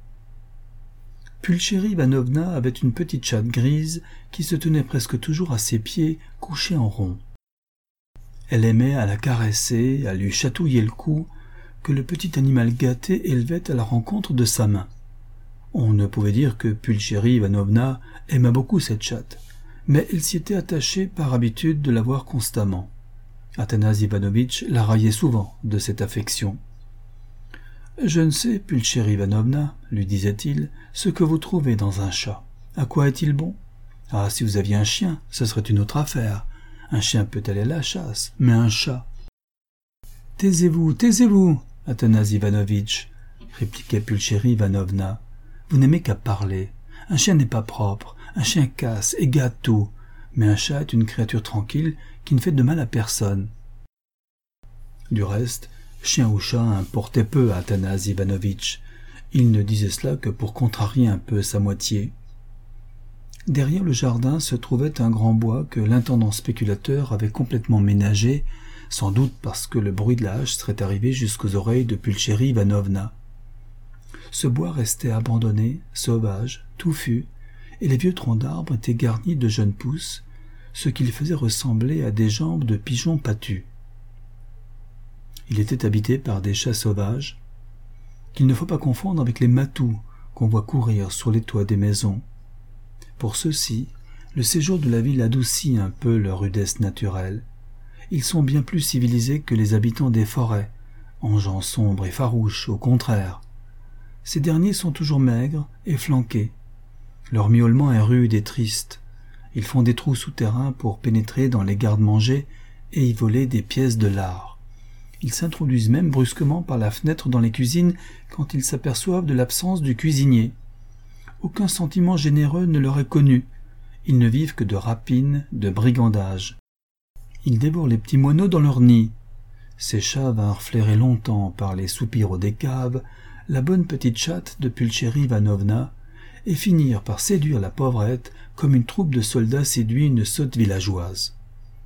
Pulchérie Ivanovna avait une petite chatte grise qui se tenait presque toujours à ses pieds, couchée en rond. Elle aimait à la caresser, à lui chatouiller le cou, que le petit animal gâté élevait à la rencontre de sa main. On ne pouvait dire que Pulchérie Ivanovna aimât beaucoup cette chatte, mais elle s'y était attachée par habitude de la voir constamment. Athanas Ivanovitch la raillait souvent de cette affection. « Je ne sais, Pulchérie Ivanovna, lui disait-il, ce que vous trouvez dans un chat. À quoi est-il bon? Ah, si vous aviez un chien, ce serait une autre affaire. Un chien peut aller à la chasse, mais un chat... »« Taisez-vous, taisez-vous, Athanas Ivanovitch, répliquait Pulchérie Ivanovna. Vous n'aimez qu'à parler. Un chien n'est pas propre, un chien casse et gâte tout, mais un chat est une créature tranquille qui ne fait de mal à personne. » Du reste, chien ou chat importait peu à Athanas Ivanovitch. Il ne disait cela que pour contrarier un peu sa moitié. Derrière le jardin se trouvait un grand bois que l'intendant spéculateur avait complètement ménagé, sans doute parce que le bruit de la hache serait arrivé jusqu'aux oreilles de Pulchérie Ivanovna. Ce bois restait abandonné, sauvage, touffu, et les vieux troncs d'arbres étaient garnis de jeunes pousses, ce qui les faisait ressembler à des jambes de pigeons pâtus. Il était habité par des chats sauvages, qu'il ne faut pas confondre avec les matous qu'on voit courir sur les toits des maisons. Pour ceux-ci, le séjour de la ville adoucit un peu leur rudesse naturelle. Ils sont bien plus civilisés que les habitants des forêts, en gens sombres et farouches, au contraire. Ces derniers sont toujours maigres et flanqués. Leur miaulement est rude et triste. Ils font des trous souterrains pour pénétrer dans les garde-manger et y voler des pièces de lard. Ils s'introduisent même brusquement par la fenêtre dans les cuisines quand ils s'aperçoivent de l'absence du cuisinier. Aucun sentiment généreux ne leur est connu. Ils ne vivent que de rapine, de brigandage. Ils dévorent les petits moineaux dans leur nid. Ces chats vinrent flairer longtemps par les soupiraux des caves la bonne petite chatte de Pulchérie Ivanovna et finirent par séduire la pauvrette comme une troupe de soldats séduit une sotte villageoise.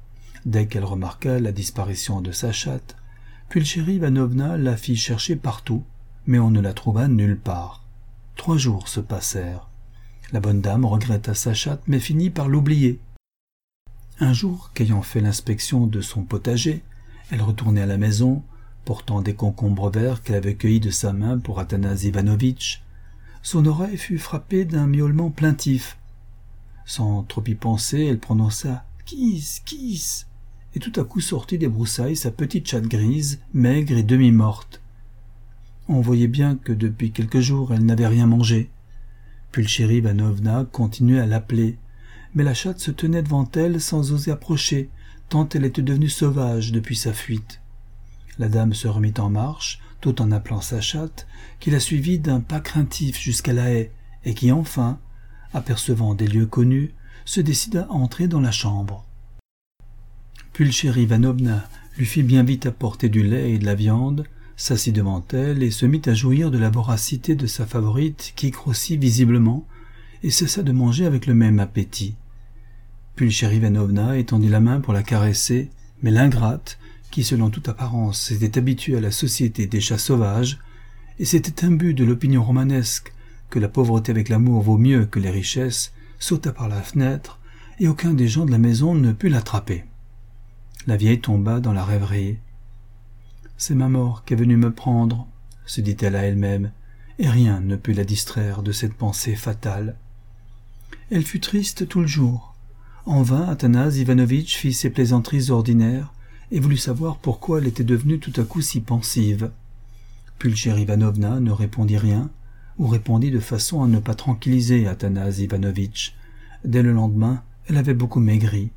dès qu'elle remarqua la disparition de sa chatte. Pulchérie Ivanovna la fit chercher partout, mais on ne la trouva nulle part. Trois jours se passèrent. La bonne dame regretta sa chatte, mais finit par l'oublier. Un jour, qu'ayant fait l'inspection de son potager, elle retournait à la maison, portant des concombres verts qu'elle avait cueillis de sa main pour Athanase Ivanovitch. Son oreille fut frappée d'un miaulement plaintif. Sans trop y penser, elle prononça « Kiss, kiss !» et tout à coup sortit des broussailles sa petite chatte grise, maigre et demi-morte. On voyait bien que depuis quelques jours elle n'avait rien mangé. Pulchérie Ivanovna continuait à l'appeler, mais la chatte se tenait devant elle sans oser approcher, tant elle était devenue sauvage depuis sa fuite. La dame se remit en marche, tout en appelant sa chatte, qui la suivit d'un pas craintif jusqu'à la haie, et qui enfin, apercevant des lieux connus, se décida à entrer dans la chambre. Pulchérie Ivanovna lui fit bien vite apporter du lait et de la viande, s'assit devant elle et se mit à jouir de la voracité de sa favorite qui grossit visiblement et cessa de manger avec le même appétit. Pulchérie Ivanovna étendit la main pour la caresser, mais l'ingrate, qui selon toute apparence s'était habituée à la société des chats sauvages, et s'était imbue de l'opinion romanesque que la pauvreté avec l'amour vaut mieux que les richesses, sauta par la fenêtre, et aucun des gens de la maison ne put l'attraper. La vieille tomba dans la rêverie. « C'est ma mort qui est venue me prendre, » se dit-elle à elle-même, et rien ne put la distraire de cette pensée fatale. Elle fut triste tout le jour. En vain, Athanase Ivanovitch fit ses plaisanteries ordinaires et voulut savoir pourquoi elle était devenue tout à coup si pensive. Pulchérie Ivanovna ne répondit rien, ou répondit de façon à ne pas tranquilliser Athanase Ivanovitch. Dès le lendemain, elle avait beaucoup maigri.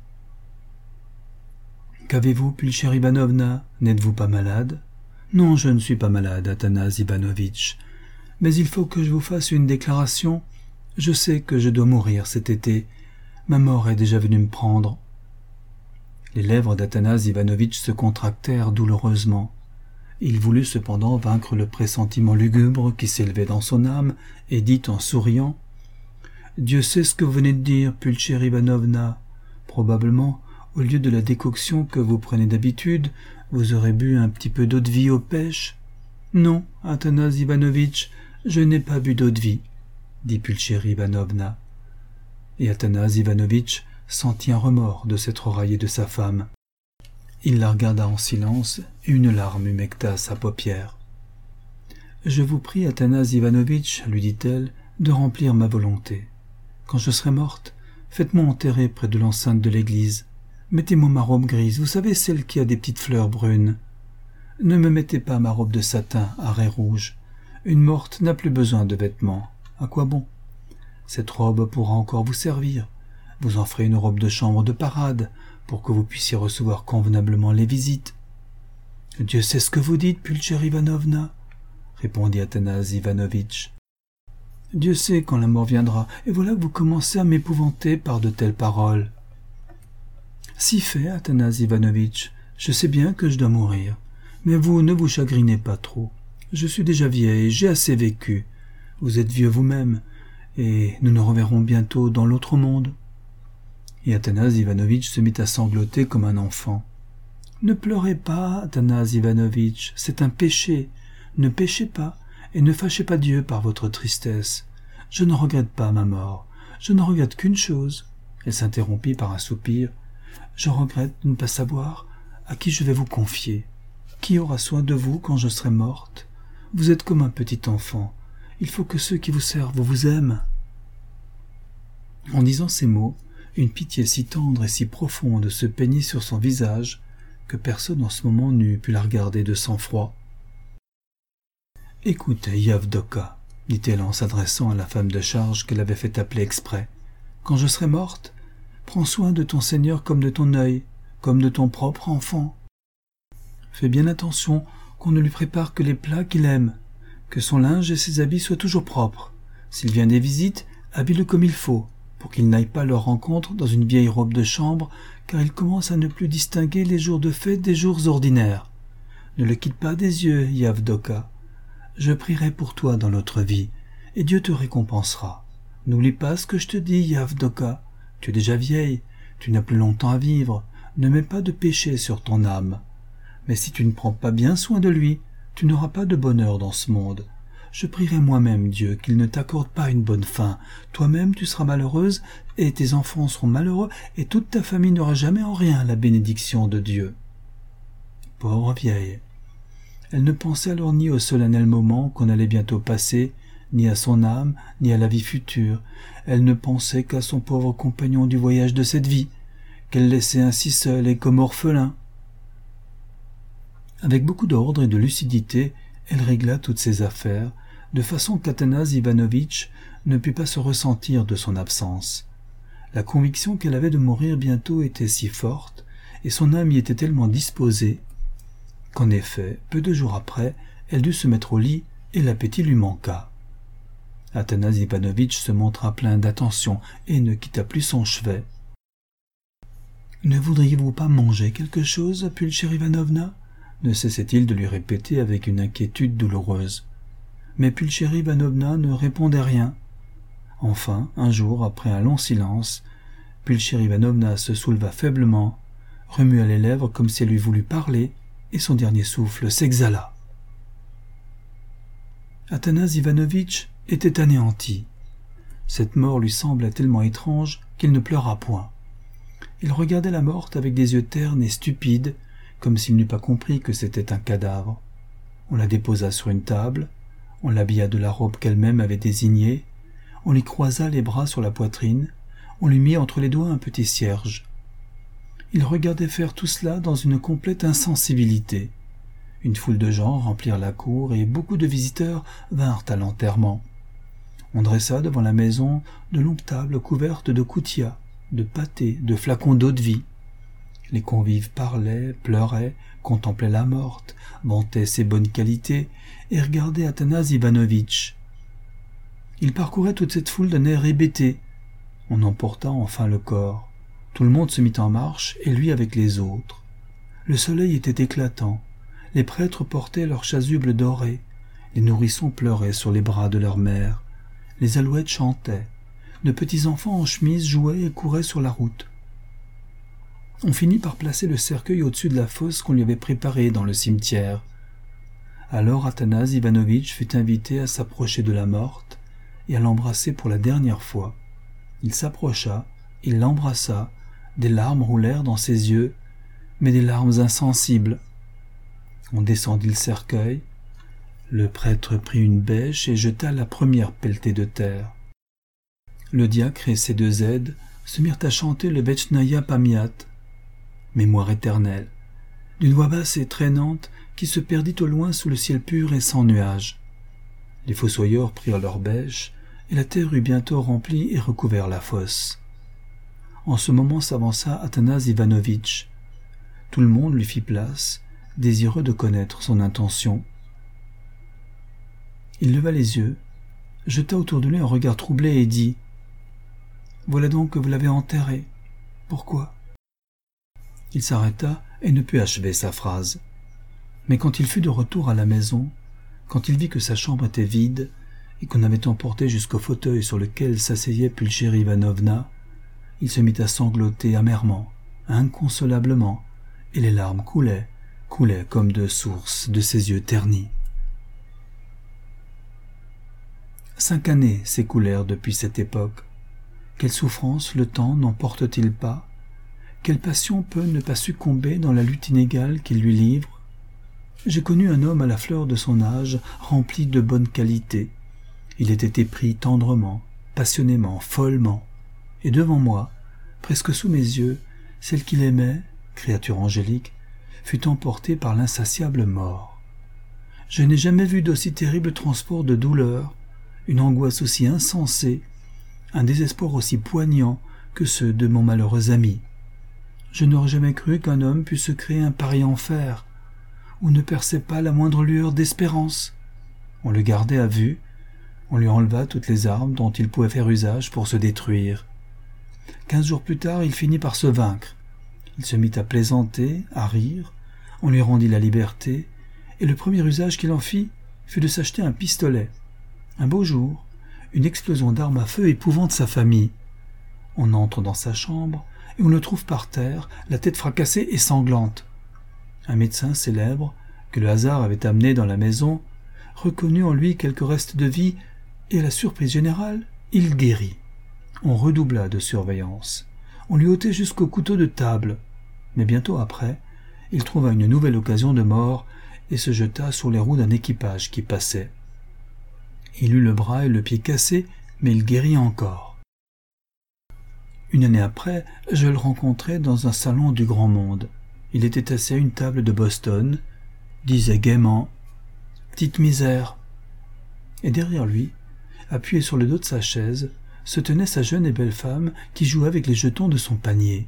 « Qu'avez-vous, Pulchérie Ivanovna? N'êtes-vous pas malade ?»« Non, je ne suis pas malade, Athanase Ivanovitch. Mais il faut que je vous fasse une déclaration. Je sais que je dois mourir cet été. Ma mort est déjà venue me prendre. » Les lèvres d'Athanase Ivanovitch se contractèrent douloureusement. Il voulut cependant vaincre le pressentiment lugubre qui s'élevait dans son âme et dit en souriant « Dieu sait ce que vous venez de dire, Pulchérie Ivanovna. Probablement, au lieu de la décoction que vous prenez d'habitude, vous aurez bu un petit peu d'eau-de-vie aux pêches. »« Non, Athanase Ivanovitch, je n'ai pas bu d'eau-de-vie, » dit Pulchérie Ivanovna. Et Athanase Ivanovitch sentit un remords de s'être raillé de sa femme. Il la regarda en silence et une larme humecta sa paupière. « Je vous prie, Athanase Ivanovitch, lui dit-elle, de remplir ma volonté. Quand je serai morte, faites-moi enterrer près de l'enceinte de l'église. Mettez-moi ma robe grise, vous savez, celle qui a des petites fleurs brunes. Ne me mettez pas ma robe de satin à raies rouges. Une morte n'a plus besoin de vêtements. À quoi bon? Cette robe pourra encore vous servir. Vous en ferez une robe de chambre de parade, pour que vous puissiez recevoir convenablement les visites. »« Dieu sait ce que vous dites, Pulchérie Ivanovna, » répondit Athanase Ivanovitch. « Dieu sait quand la mort viendra, et voilà que vous commencez à m'épouvanter par de telles paroles. »« Si fait, Athanase Ivanovitch, je sais bien que je dois mourir, mais vous ne vous chagrinez pas trop. Je suis déjà vieille, j'ai assez vécu. Vous êtes vieux vous-même, et nous nous reverrons bientôt dans l'autre monde. » Et Athanase Ivanovitch se mit à sangloter comme un enfant. « Ne pleurez pas, Athanase Ivanovitch, c'est un péché. Ne péchez pas, et ne fâchez pas Dieu par votre tristesse. Je ne regrette pas ma mort. Je ne regrette qu'une chose. » Elle s'interrompit par un soupir. « Je regrette de ne pas savoir à qui je vais vous confier. Qui aura soin de vous quand je serai morte? Vous êtes comme un petit enfant. Il faut que ceux qui vous servent vous aiment. » En disant ces mots, une pitié si tendre et si profonde se peignit sur son visage que personne en ce moment n'eût pu la regarder de sang-froid. « Écoute, Yavdoka, » dit-elle en s'adressant à la femme de charge qu'elle avait fait appeler exprès, « quand je serai morte, prends soin de ton Seigneur comme de ton œil, comme de ton propre enfant. Fais bien attention qu'on ne lui prépare que les plats qu'il aime, que son linge et ses habits soient toujours propres. S'il vient des visites, habille-le comme il faut, pour qu'il n'aille pas à leur rencontre dans une vieille robe de chambre, car il commence à ne plus distinguer les jours de fête des jours ordinaires. Ne le quitte pas des yeux, Yavdoka. Je prierai pour toi dans l'autre vie, et Dieu te récompensera. N'oublie pas ce que je te dis, Yavdoka. Tu es déjà vieille, tu n'as plus longtemps à vivre. ne mets pas de péché sur ton âme. Mais si tu ne prends pas bien soin de lui, tu n'auras pas de bonheur dans ce monde. Je prierai moi-même Dieu qu'il ne t'accorde pas une bonne fin. Toi-même tu seras malheureuse, et tes enfants seront malheureux, et toute ta famille n'aura jamais en rien la bénédiction de Dieu. » Pauvre vieille. Elle ne pensait alors ni au solennel moment qu'on allait bientôt passer, ni à son âme, ni à la vie future. Elle ne pensait qu'à son pauvre compagnon du voyage de cette vie, qu'elle laissait ainsi seul et comme orphelin. Avec beaucoup d'ordre et de lucidité, elle régla toutes ses affaires, de façon qu'Athanase Ivanovitch ne put pas se ressentir de son absence. La conviction qu'elle avait de mourir bientôt était si forte, et son âme y était tellement disposée, qu'en effet, peu de jours après, elle dut se mettre au lit, et l'appétit lui manqua. Athanase Ivanovitch se montra plein d'attention, et ne quitta plus son chevet. « Ne voudriez-vous pas manger quelque chose, Pulchère Ivanovna » ne cessait-il de lui répéter avec une inquiétude douloureuse. Mais Pulchère Ivanovna ne répondait rien. Enfin, un jour, après un long silence, Pulchère Ivanovna se souleva faiblement, remua les lèvres comme si elle lui voulut parler, et son dernier souffle s'exhala. Athanase Ivanovitch était anéanti. Cette mort lui sembla tellement étrange qu'il ne pleura point. Il regardait la morte avec des yeux ternes et stupides, comme s'il n'eût pas compris que c'était un cadavre. On la déposa sur une table, on l'habilla de la robe qu'elle-même avait désignée, on lui croisa les bras sur la poitrine, on lui mit entre les doigts un petit cierge. Il regardait faire tout cela dans une complète insensibilité. Une foule de gens remplirent la cour et beaucoup de visiteurs vinrent à l'enterrement. On dressa devant la maison de longues tables couvertes de coutillas, de pâtés, de flacons d'eau-de-vie. Les convives parlaient, pleuraient, contemplaient la morte, vantaient ses bonnes qualités et regardaient Athanase Ivanovitch. Il parcourait toute cette foule d'un air hébété. On emporta enfin le corps. Tout le monde se mit en marche, et lui avec les autres. Le soleil était éclatant. Les prêtres portaient leurs chasubles dorés. Les nourrissons pleuraient sur les bras de leur mère. Les alouettes chantaient. De petits enfants en chemise jouaient et couraient sur la route. On finit par placer le cercueil au-dessus de la fosse qu'on lui avait préparée dans le cimetière. Alors Athanase Ivanovitch fut invité à s'approcher de la morte et à l'embrasser pour la dernière fois. Il s'approcha, il l'embrassa, des larmes roulèrent dans ses yeux, mais des larmes insensibles. On descendit le cercueil, le prêtre prit une bêche et jeta la première pelletée de terre. Le diacre et ses deux aides se mirent à chanter le Vechnaya Pamiat, mémoire éternelle, d'une voix basse et traînante qui se perdit au loin sous le ciel pur et sans nuages. Les fossoyeurs prirent leurs bêches, et la terre eut bientôt rempli et recouvert la fosse. En ce moment s'avança Athanase Ivanovitch. Tout le monde lui fit place, désireux de connaître son intention. Il leva les yeux, jeta autour de lui un regard troublé et dit « Voilà donc que vous l'avez enterré. Pourquoi ?» Il s'arrêta et ne put achever sa phrase. Mais quand il fut de retour à la maison, quand il vit que sa chambre était vide et qu'on avait emporté jusqu'au fauteuil sur lequel s'asseyait Pulchère Ivanovna, il se mit à sangloter amèrement, inconsolablement, et les larmes coulaient, coulaient comme de sources de ses yeux ternis. Cinq années s'écoulèrent depuis cette époque. Quelle souffrance le temps n'emporte-t-il pas? Quelle passion peut ne pas succomber dans la lutte inégale qu'il lui livre? J'ai connu un homme à la fleur de son âge, rempli de bonnes qualités. Il était épris tendrement, passionnément, follement. Et devant moi, presque sous mes yeux, celle qu'il aimait, créature angélique, fut emportée par l'insatiable mort. Je n'ai jamais vu d'aussi terrible transport de douleur, une angoisse aussi insensée, un désespoir aussi poignant que ceux de mon malheureux ami. Je n'aurais jamais cru qu'un homme pût se créer un pareil enfer, où ne perçait pas la moindre lueur d'espérance. On le gardait à vue, on lui enleva toutes les armes dont il pouvait faire usage pour se détruire. Quinze jours plus tard, il finit par se vaincre. Il se mit à plaisanter, à rire, on lui rendit la liberté, et le premier usage qu'il en fit fut de s'acheter un pistolet. Un beau jour, une explosion d'armes à feu épouvante sa famille. On entre dans sa chambre, et on le trouve par terre, la tête fracassée et sanglante. Un médecin célèbre, que le hasard avait amené dans la maison, reconnut en lui quelques restes de vie, et à la surprise générale, il guérit. On redoubla de surveillance. On lui ôtait jusqu'au couteau de table. Mais bientôt après, il trouva une nouvelle occasion de mort et se jeta sur les roues d'un équipage qui passait. Il eut le bras et le pied cassés, mais il guérit encore. Une année après, je le rencontrai dans un salon du grand monde. Il était assis à une table de Boston, disait gaiement « Petite misère !» Et derrière lui, appuyé sur le dos de sa chaise, se tenait sa jeune et belle femme qui jouait avec les jetons de son panier.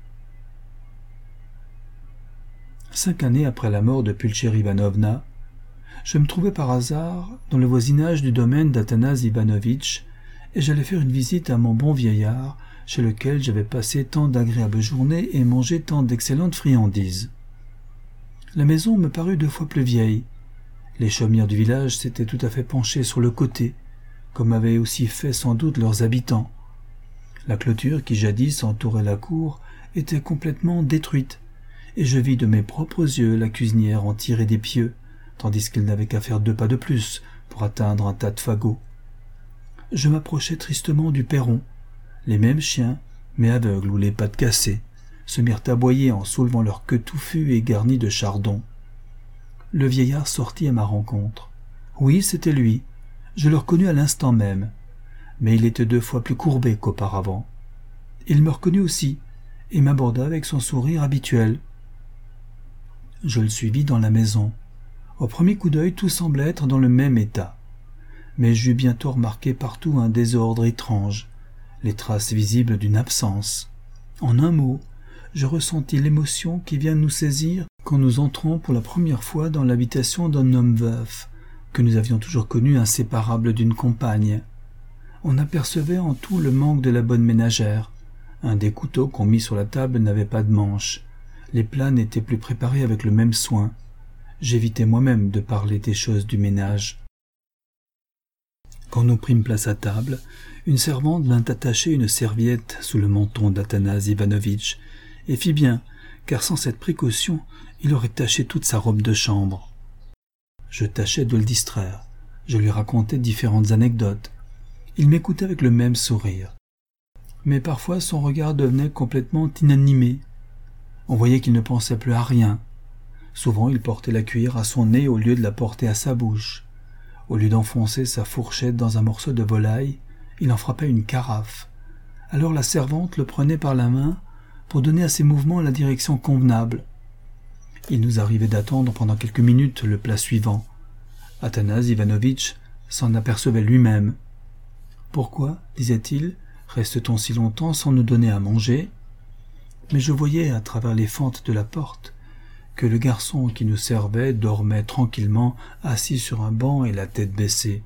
Cinq années après la mort de Pulchère Ivanovna, je me trouvais par hasard dans le voisinage du domaine d'Athanas Ivanovitch et j'allais faire une visite à mon bon vieillard chez lequel j'avais passé tant d'agréables journées et mangé tant d'excellentes friandises. La maison me parut deux fois plus vieille. Les chaumières du village s'étaient tout à fait penchées sur le côté, comme avaient aussi fait sans doute leurs habitants. La clôture qui jadis entourait la cour était complètement détruite, et je vis de mes propres yeux la cuisinière en tirer des pieux, tandis qu'elle n'avait qu'à faire deux pas de plus pour atteindre un tas de fagots. Je m'approchais tristement du perron. Les mêmes chiens, mais aveugles ou les pattes cassées, se mirent à aboyer en soulevant leur queue touffue et garnie de chardon. Le vieillard sortit à ma rencontre. Oui, c'était lui. Je le reconnus à l'instant même, mais il était deux fois plus courbé qu'auparavant. Il me reconnut aussi, et m'aborda avec son sourire habituel. Je le suivis dans la maison. Au premier coup d'œil, tout semblait être dans le même état. Mais j'eus bientôt remarqué partout un désordre étrange, les traces visibles d'une absence. En un mot, je ressentis l'émotion qui vient nous saisir quand nous entrons pour la première fois dans l'habitation d'un homme veuf, que nous avions toujours connu inséparable d'une compagne. On apercevait en tout le manque de la bonne ménagère. Un des couteaux qu'on mit sur la table n'avait pas de manche. Les plats n'étaient plus préparés avec le même soin. J'évitais moi-même de parler des choses du ménage. Quand nous prîmes place à table, une servante vint attacher une serviette sous le menton d'Athanas Ivanovitch, et fit bien, car sans cette précaution, il aurait taché toute sa robe de chambre. Je tâchais de le distraire. Je lui racontais différentes anecdotes. Il m'écoutait avec le même sourire. Mais parfois son regard devenait complètement inanimé. On voyait qu'il ne pensait plus à rien. Souvent il portait la cuillère à son nez au lieu de la porter à sa bouche. Au lieu d'enfoncer sa fourchette dans un morceau de volaille, il en frappait une carafe. Alors la servante le prenait par la main pour donner à ses mouvements la direction convenable. Il nous arrivait d'attendre pendant quelques minutes le plat suivant. Athanas Ivanovitch s'en apercevait lui-même. « Pourquoi, disait-il, reste-t-on si longtemps sans nous donner à manger ?» Mais je voyais à travers les fentes de la porte que le garçon qui nous servait dormait tranquillement assis sur un banc et la tête baissée.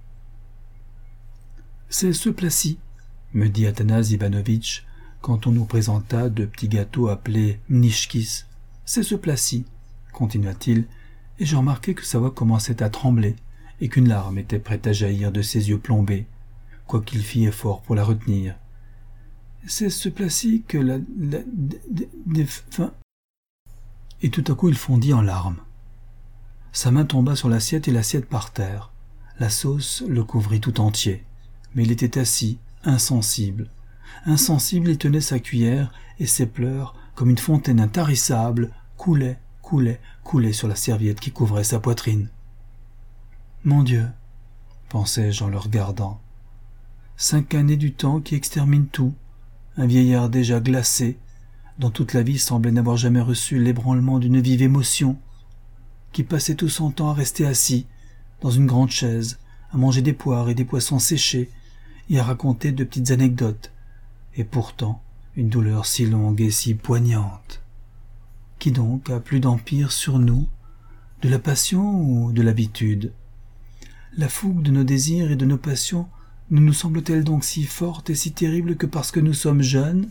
« C'est ce plat-ci, » me dit Athanas Ivanovitch, quand on nous présenta de petits gâteaux appelés mnishkis. « C'est ce plat-ci, » continua-t-il, et je remarquai que sa voix commençait à trembler et qu'une larme était prête à jaillir de ses yeux plombés, quoiqu'il fît effort pour la retenir. « C'est ce plat-ci que la... la... des... des... fin... » Et tout à coup il fondit en larmes. Sa main tomba sur l'assiette et l'assiette par terre. La sauce le couvrit tout entier, mais il était assis, insensible. Insensible, il tenait sa cuillère et ses pleurs, comme une fontaine intarissable, coulaient, coulaient, coulaient sur la serviette qui couvrait sa poitrine. « Mon Dieu !» pensai-je en le regardant. Cinq années du temps qui exterminent tout, un vieillard déjà glacé, dont toute la vie semblait n'avoir jamais reçu l'ébranlement d'une vive émotion, qui passait tout son temps à rester assis, dans une grande chaise, à manger des poires et des poissons séchés, et à raconter de petites anecdotes, et pourtant une douleur si longue et si poignante. Qui donc a plus d'empire sur nous, de la passion ou de l'habitude? La fougue de nos désirs et de nos passions ne nous semble-t-elle donc si forte et si terrible que parce que nous sommes jeunes?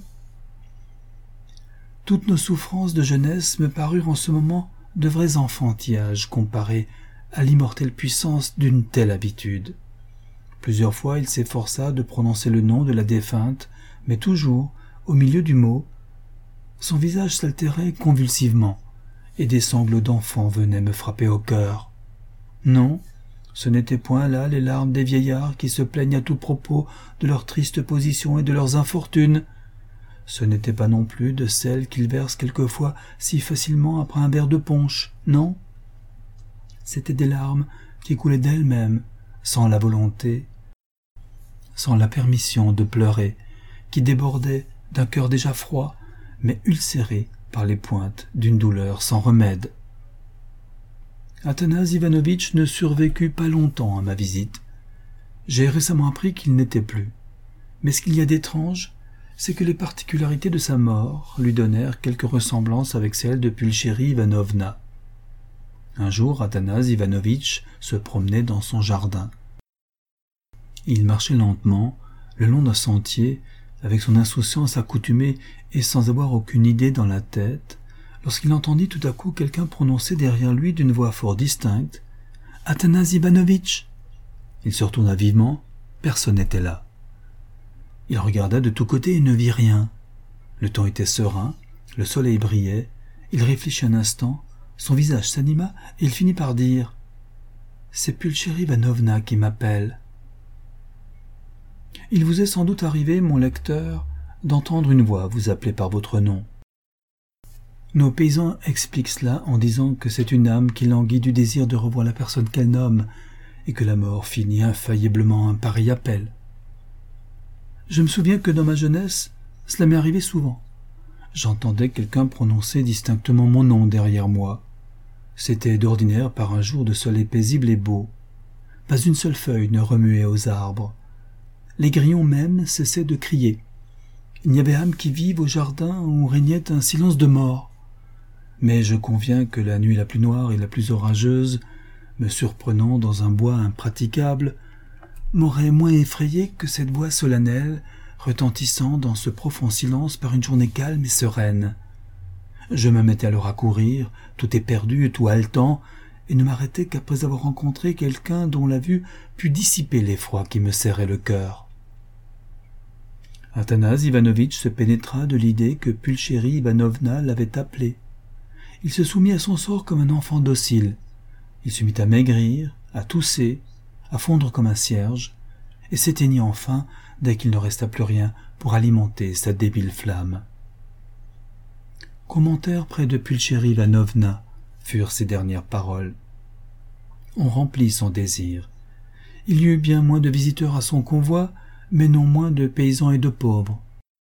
Toutes nos souffrances de jeunesse me parurent en ce moment de vrais enfantillages comparés à l'immortelle puissance d'une telle habitude. Plusieurs fois il s'efforça de prononcer le nom de la défunte, mais toujours, au milieu du mot, son visage s'altérait convulsivement, et des sanglots d'enfant venaient me frapper au cœur. Non, ce n'étaient point là les larmes des vieillards qui se plaignent à tout propos de leur triste position et de leurs infortunes. Ce n'était pas non plus de celles qu'ils versent quelquefois si facilement après un verre de punch, non. C'étaient des larmes qui coulaient d'elles-mêmes, sans la volonté, sans la permission de pleurer, qui débordaient d'un cœur déjà froid, mais ulcéré par les pointes d'une douleur sans remède. Athanas Ivanovitch ne survécut pas longtemps à ma visite. J'ai récemment appris qu'il n'était plus. Mais ce qu'il y a d'étrange, c'est que les particularités de sa mort lui donnèrent quelque ressemblance avec celles de Pulchérie Ivanovna. Un jour, Athanas Ivanovitch se promenait dans son jardin. Il marchait lentement, le long d'un sentier, avec son insouciance accoutumée et sans avoir aucune idée dans la tête, lorsqu'il entendit tout à coup quelqu'un prononcer derrière lui d'une voix fort distincte « Athanas Ivanovitch !» Il se retourna vivement, personne n'était là. Il regarda de tous côtés et ne vit rien. Le temps était serein, le soleil brillait, il réfléchit un instant, son visage s'anima et il finit par dire « C'est Pulchérie Ivanovna qui m'appelle. » Il vous est sans doute arrivé, mon lecteur, d'entendre une voix vous appeler par votre nom. Nos paysans expliquent cela en disant que c'est une âme qui languit du désir de revoir la personne qu'elle nomme, et que la mort finit infailliblement un pareil appel. Je me souviens que dans ma jeunesse, cela m'est arrivé souvent. J'entendais quelqu'un prononcer distinctement mon nom derrière moi. C'était d'ordinaire par un jour de soleil paisible et beau. Pas une seule feuille ne remuait aux arbres. Les grillons même cessaient de crier. Il n'y avait âme qui vive au jardin où régnait un silence de mort. Mais je conviens que la nuit la plus noire et la plus orageuse, me surprenant dans un bois impraticable, m'aurait moins effrayé que cette voix solennelle, retentissant dans ce profond silence par une journée calme et sereine. Je me mettais alors à courir, tout éperdu, tout haletant, et ne m'arrêtais qu'après avoir rencontré quelqu'un dont la vue put dissiper l'effroi qui me serrait le cœur. Athanas Ivanovitch se pénétra de l'idée que Pulchérie Ivanovna l'avait appelé. Il se soumit à son sort comme un enfant docile. Il se mit à maigrir, à tousser, à fondre comme un cierge, et s'éteignit enfin dès qu'il ne resta plus rien pour alimenter sa débile flamme. Commentaire près de Pulchérie Ivanovna furent ses dernières paroles. On remplit son désir. Il y eut bien moins de visiteurs à son convoi, mais non moins de paysans et de pauvres.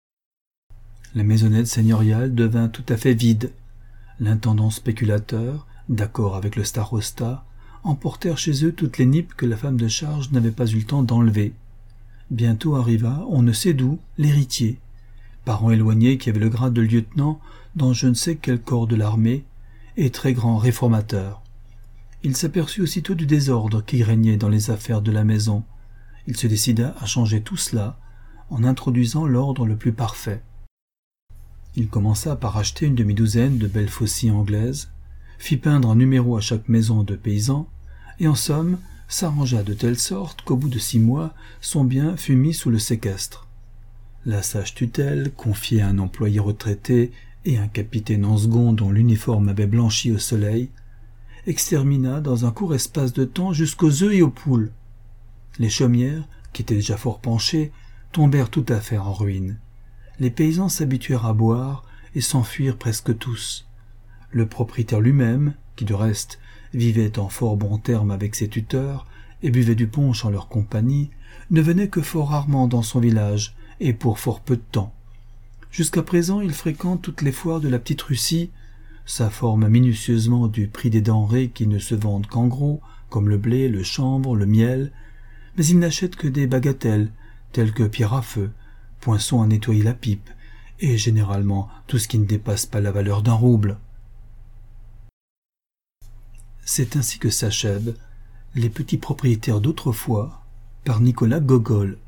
La maisonnette seigneuriale devint tout à fait vide. L'intendant spéculateur, d'accord avec le starosta, emportèrent chez eux toutes les nippes que la femme de charge n'avait pas eu le temps d'enlever. Bientôt arriva, on ne sait d'où, l'héritier, parent éloigné qui avait le grade de lieutenant dans je ne sais quel corps de l'armée, et très grand réformateur. Il s'aperçut aussitôt du désordre qui régnait dans les affaires de la maison. Il se décida à changer tout cela, en introduisant l'ordre le plus parfait. Il commença par acheter une demi-douzaine de belles faucilles anglaises, fit peindre un numéro à chaque maison de paysans, et en somme s'arrangea de telle sorte qu'au bout de six mois, son bien fut mis sous le séquestre. La sage tutelle, confiée à un employé retraité et un capitaine en second dont l'uniforme avait blanchi au soleil, extermina dans un court espace de temps jusqu'aux œufs et aux poules. Les chaumières, qui étaient déjà fort penchées, tombèrent tout à fait en ruine. Les paysans s'habituèrent à boire et s'enfuirent presque tous. Le propriétaire lui-même, qui de reste vivait en fort bons termes avec ses tuteurs et buvait du punch en leur compagnie, ne venait que fort rarement dans son village et pour fort peu de temps. Jusqu'à présent, il fréquente toutes les foires de la petite Russie, s'informe minutieusement du prix des denrées qui ne se vendent qu'en gros, comme le blé, le chanvre, le miel, mais il n'achète que des bagatelles, telles que pierre à feu, poinçon à nettoyer la pipe, et généralement tout ce qui ne dépasse pas la valeur d'un rouble. C'est ainsi que s'achèvent les petits propriétaires d'autrefois par Nicolas Gogol.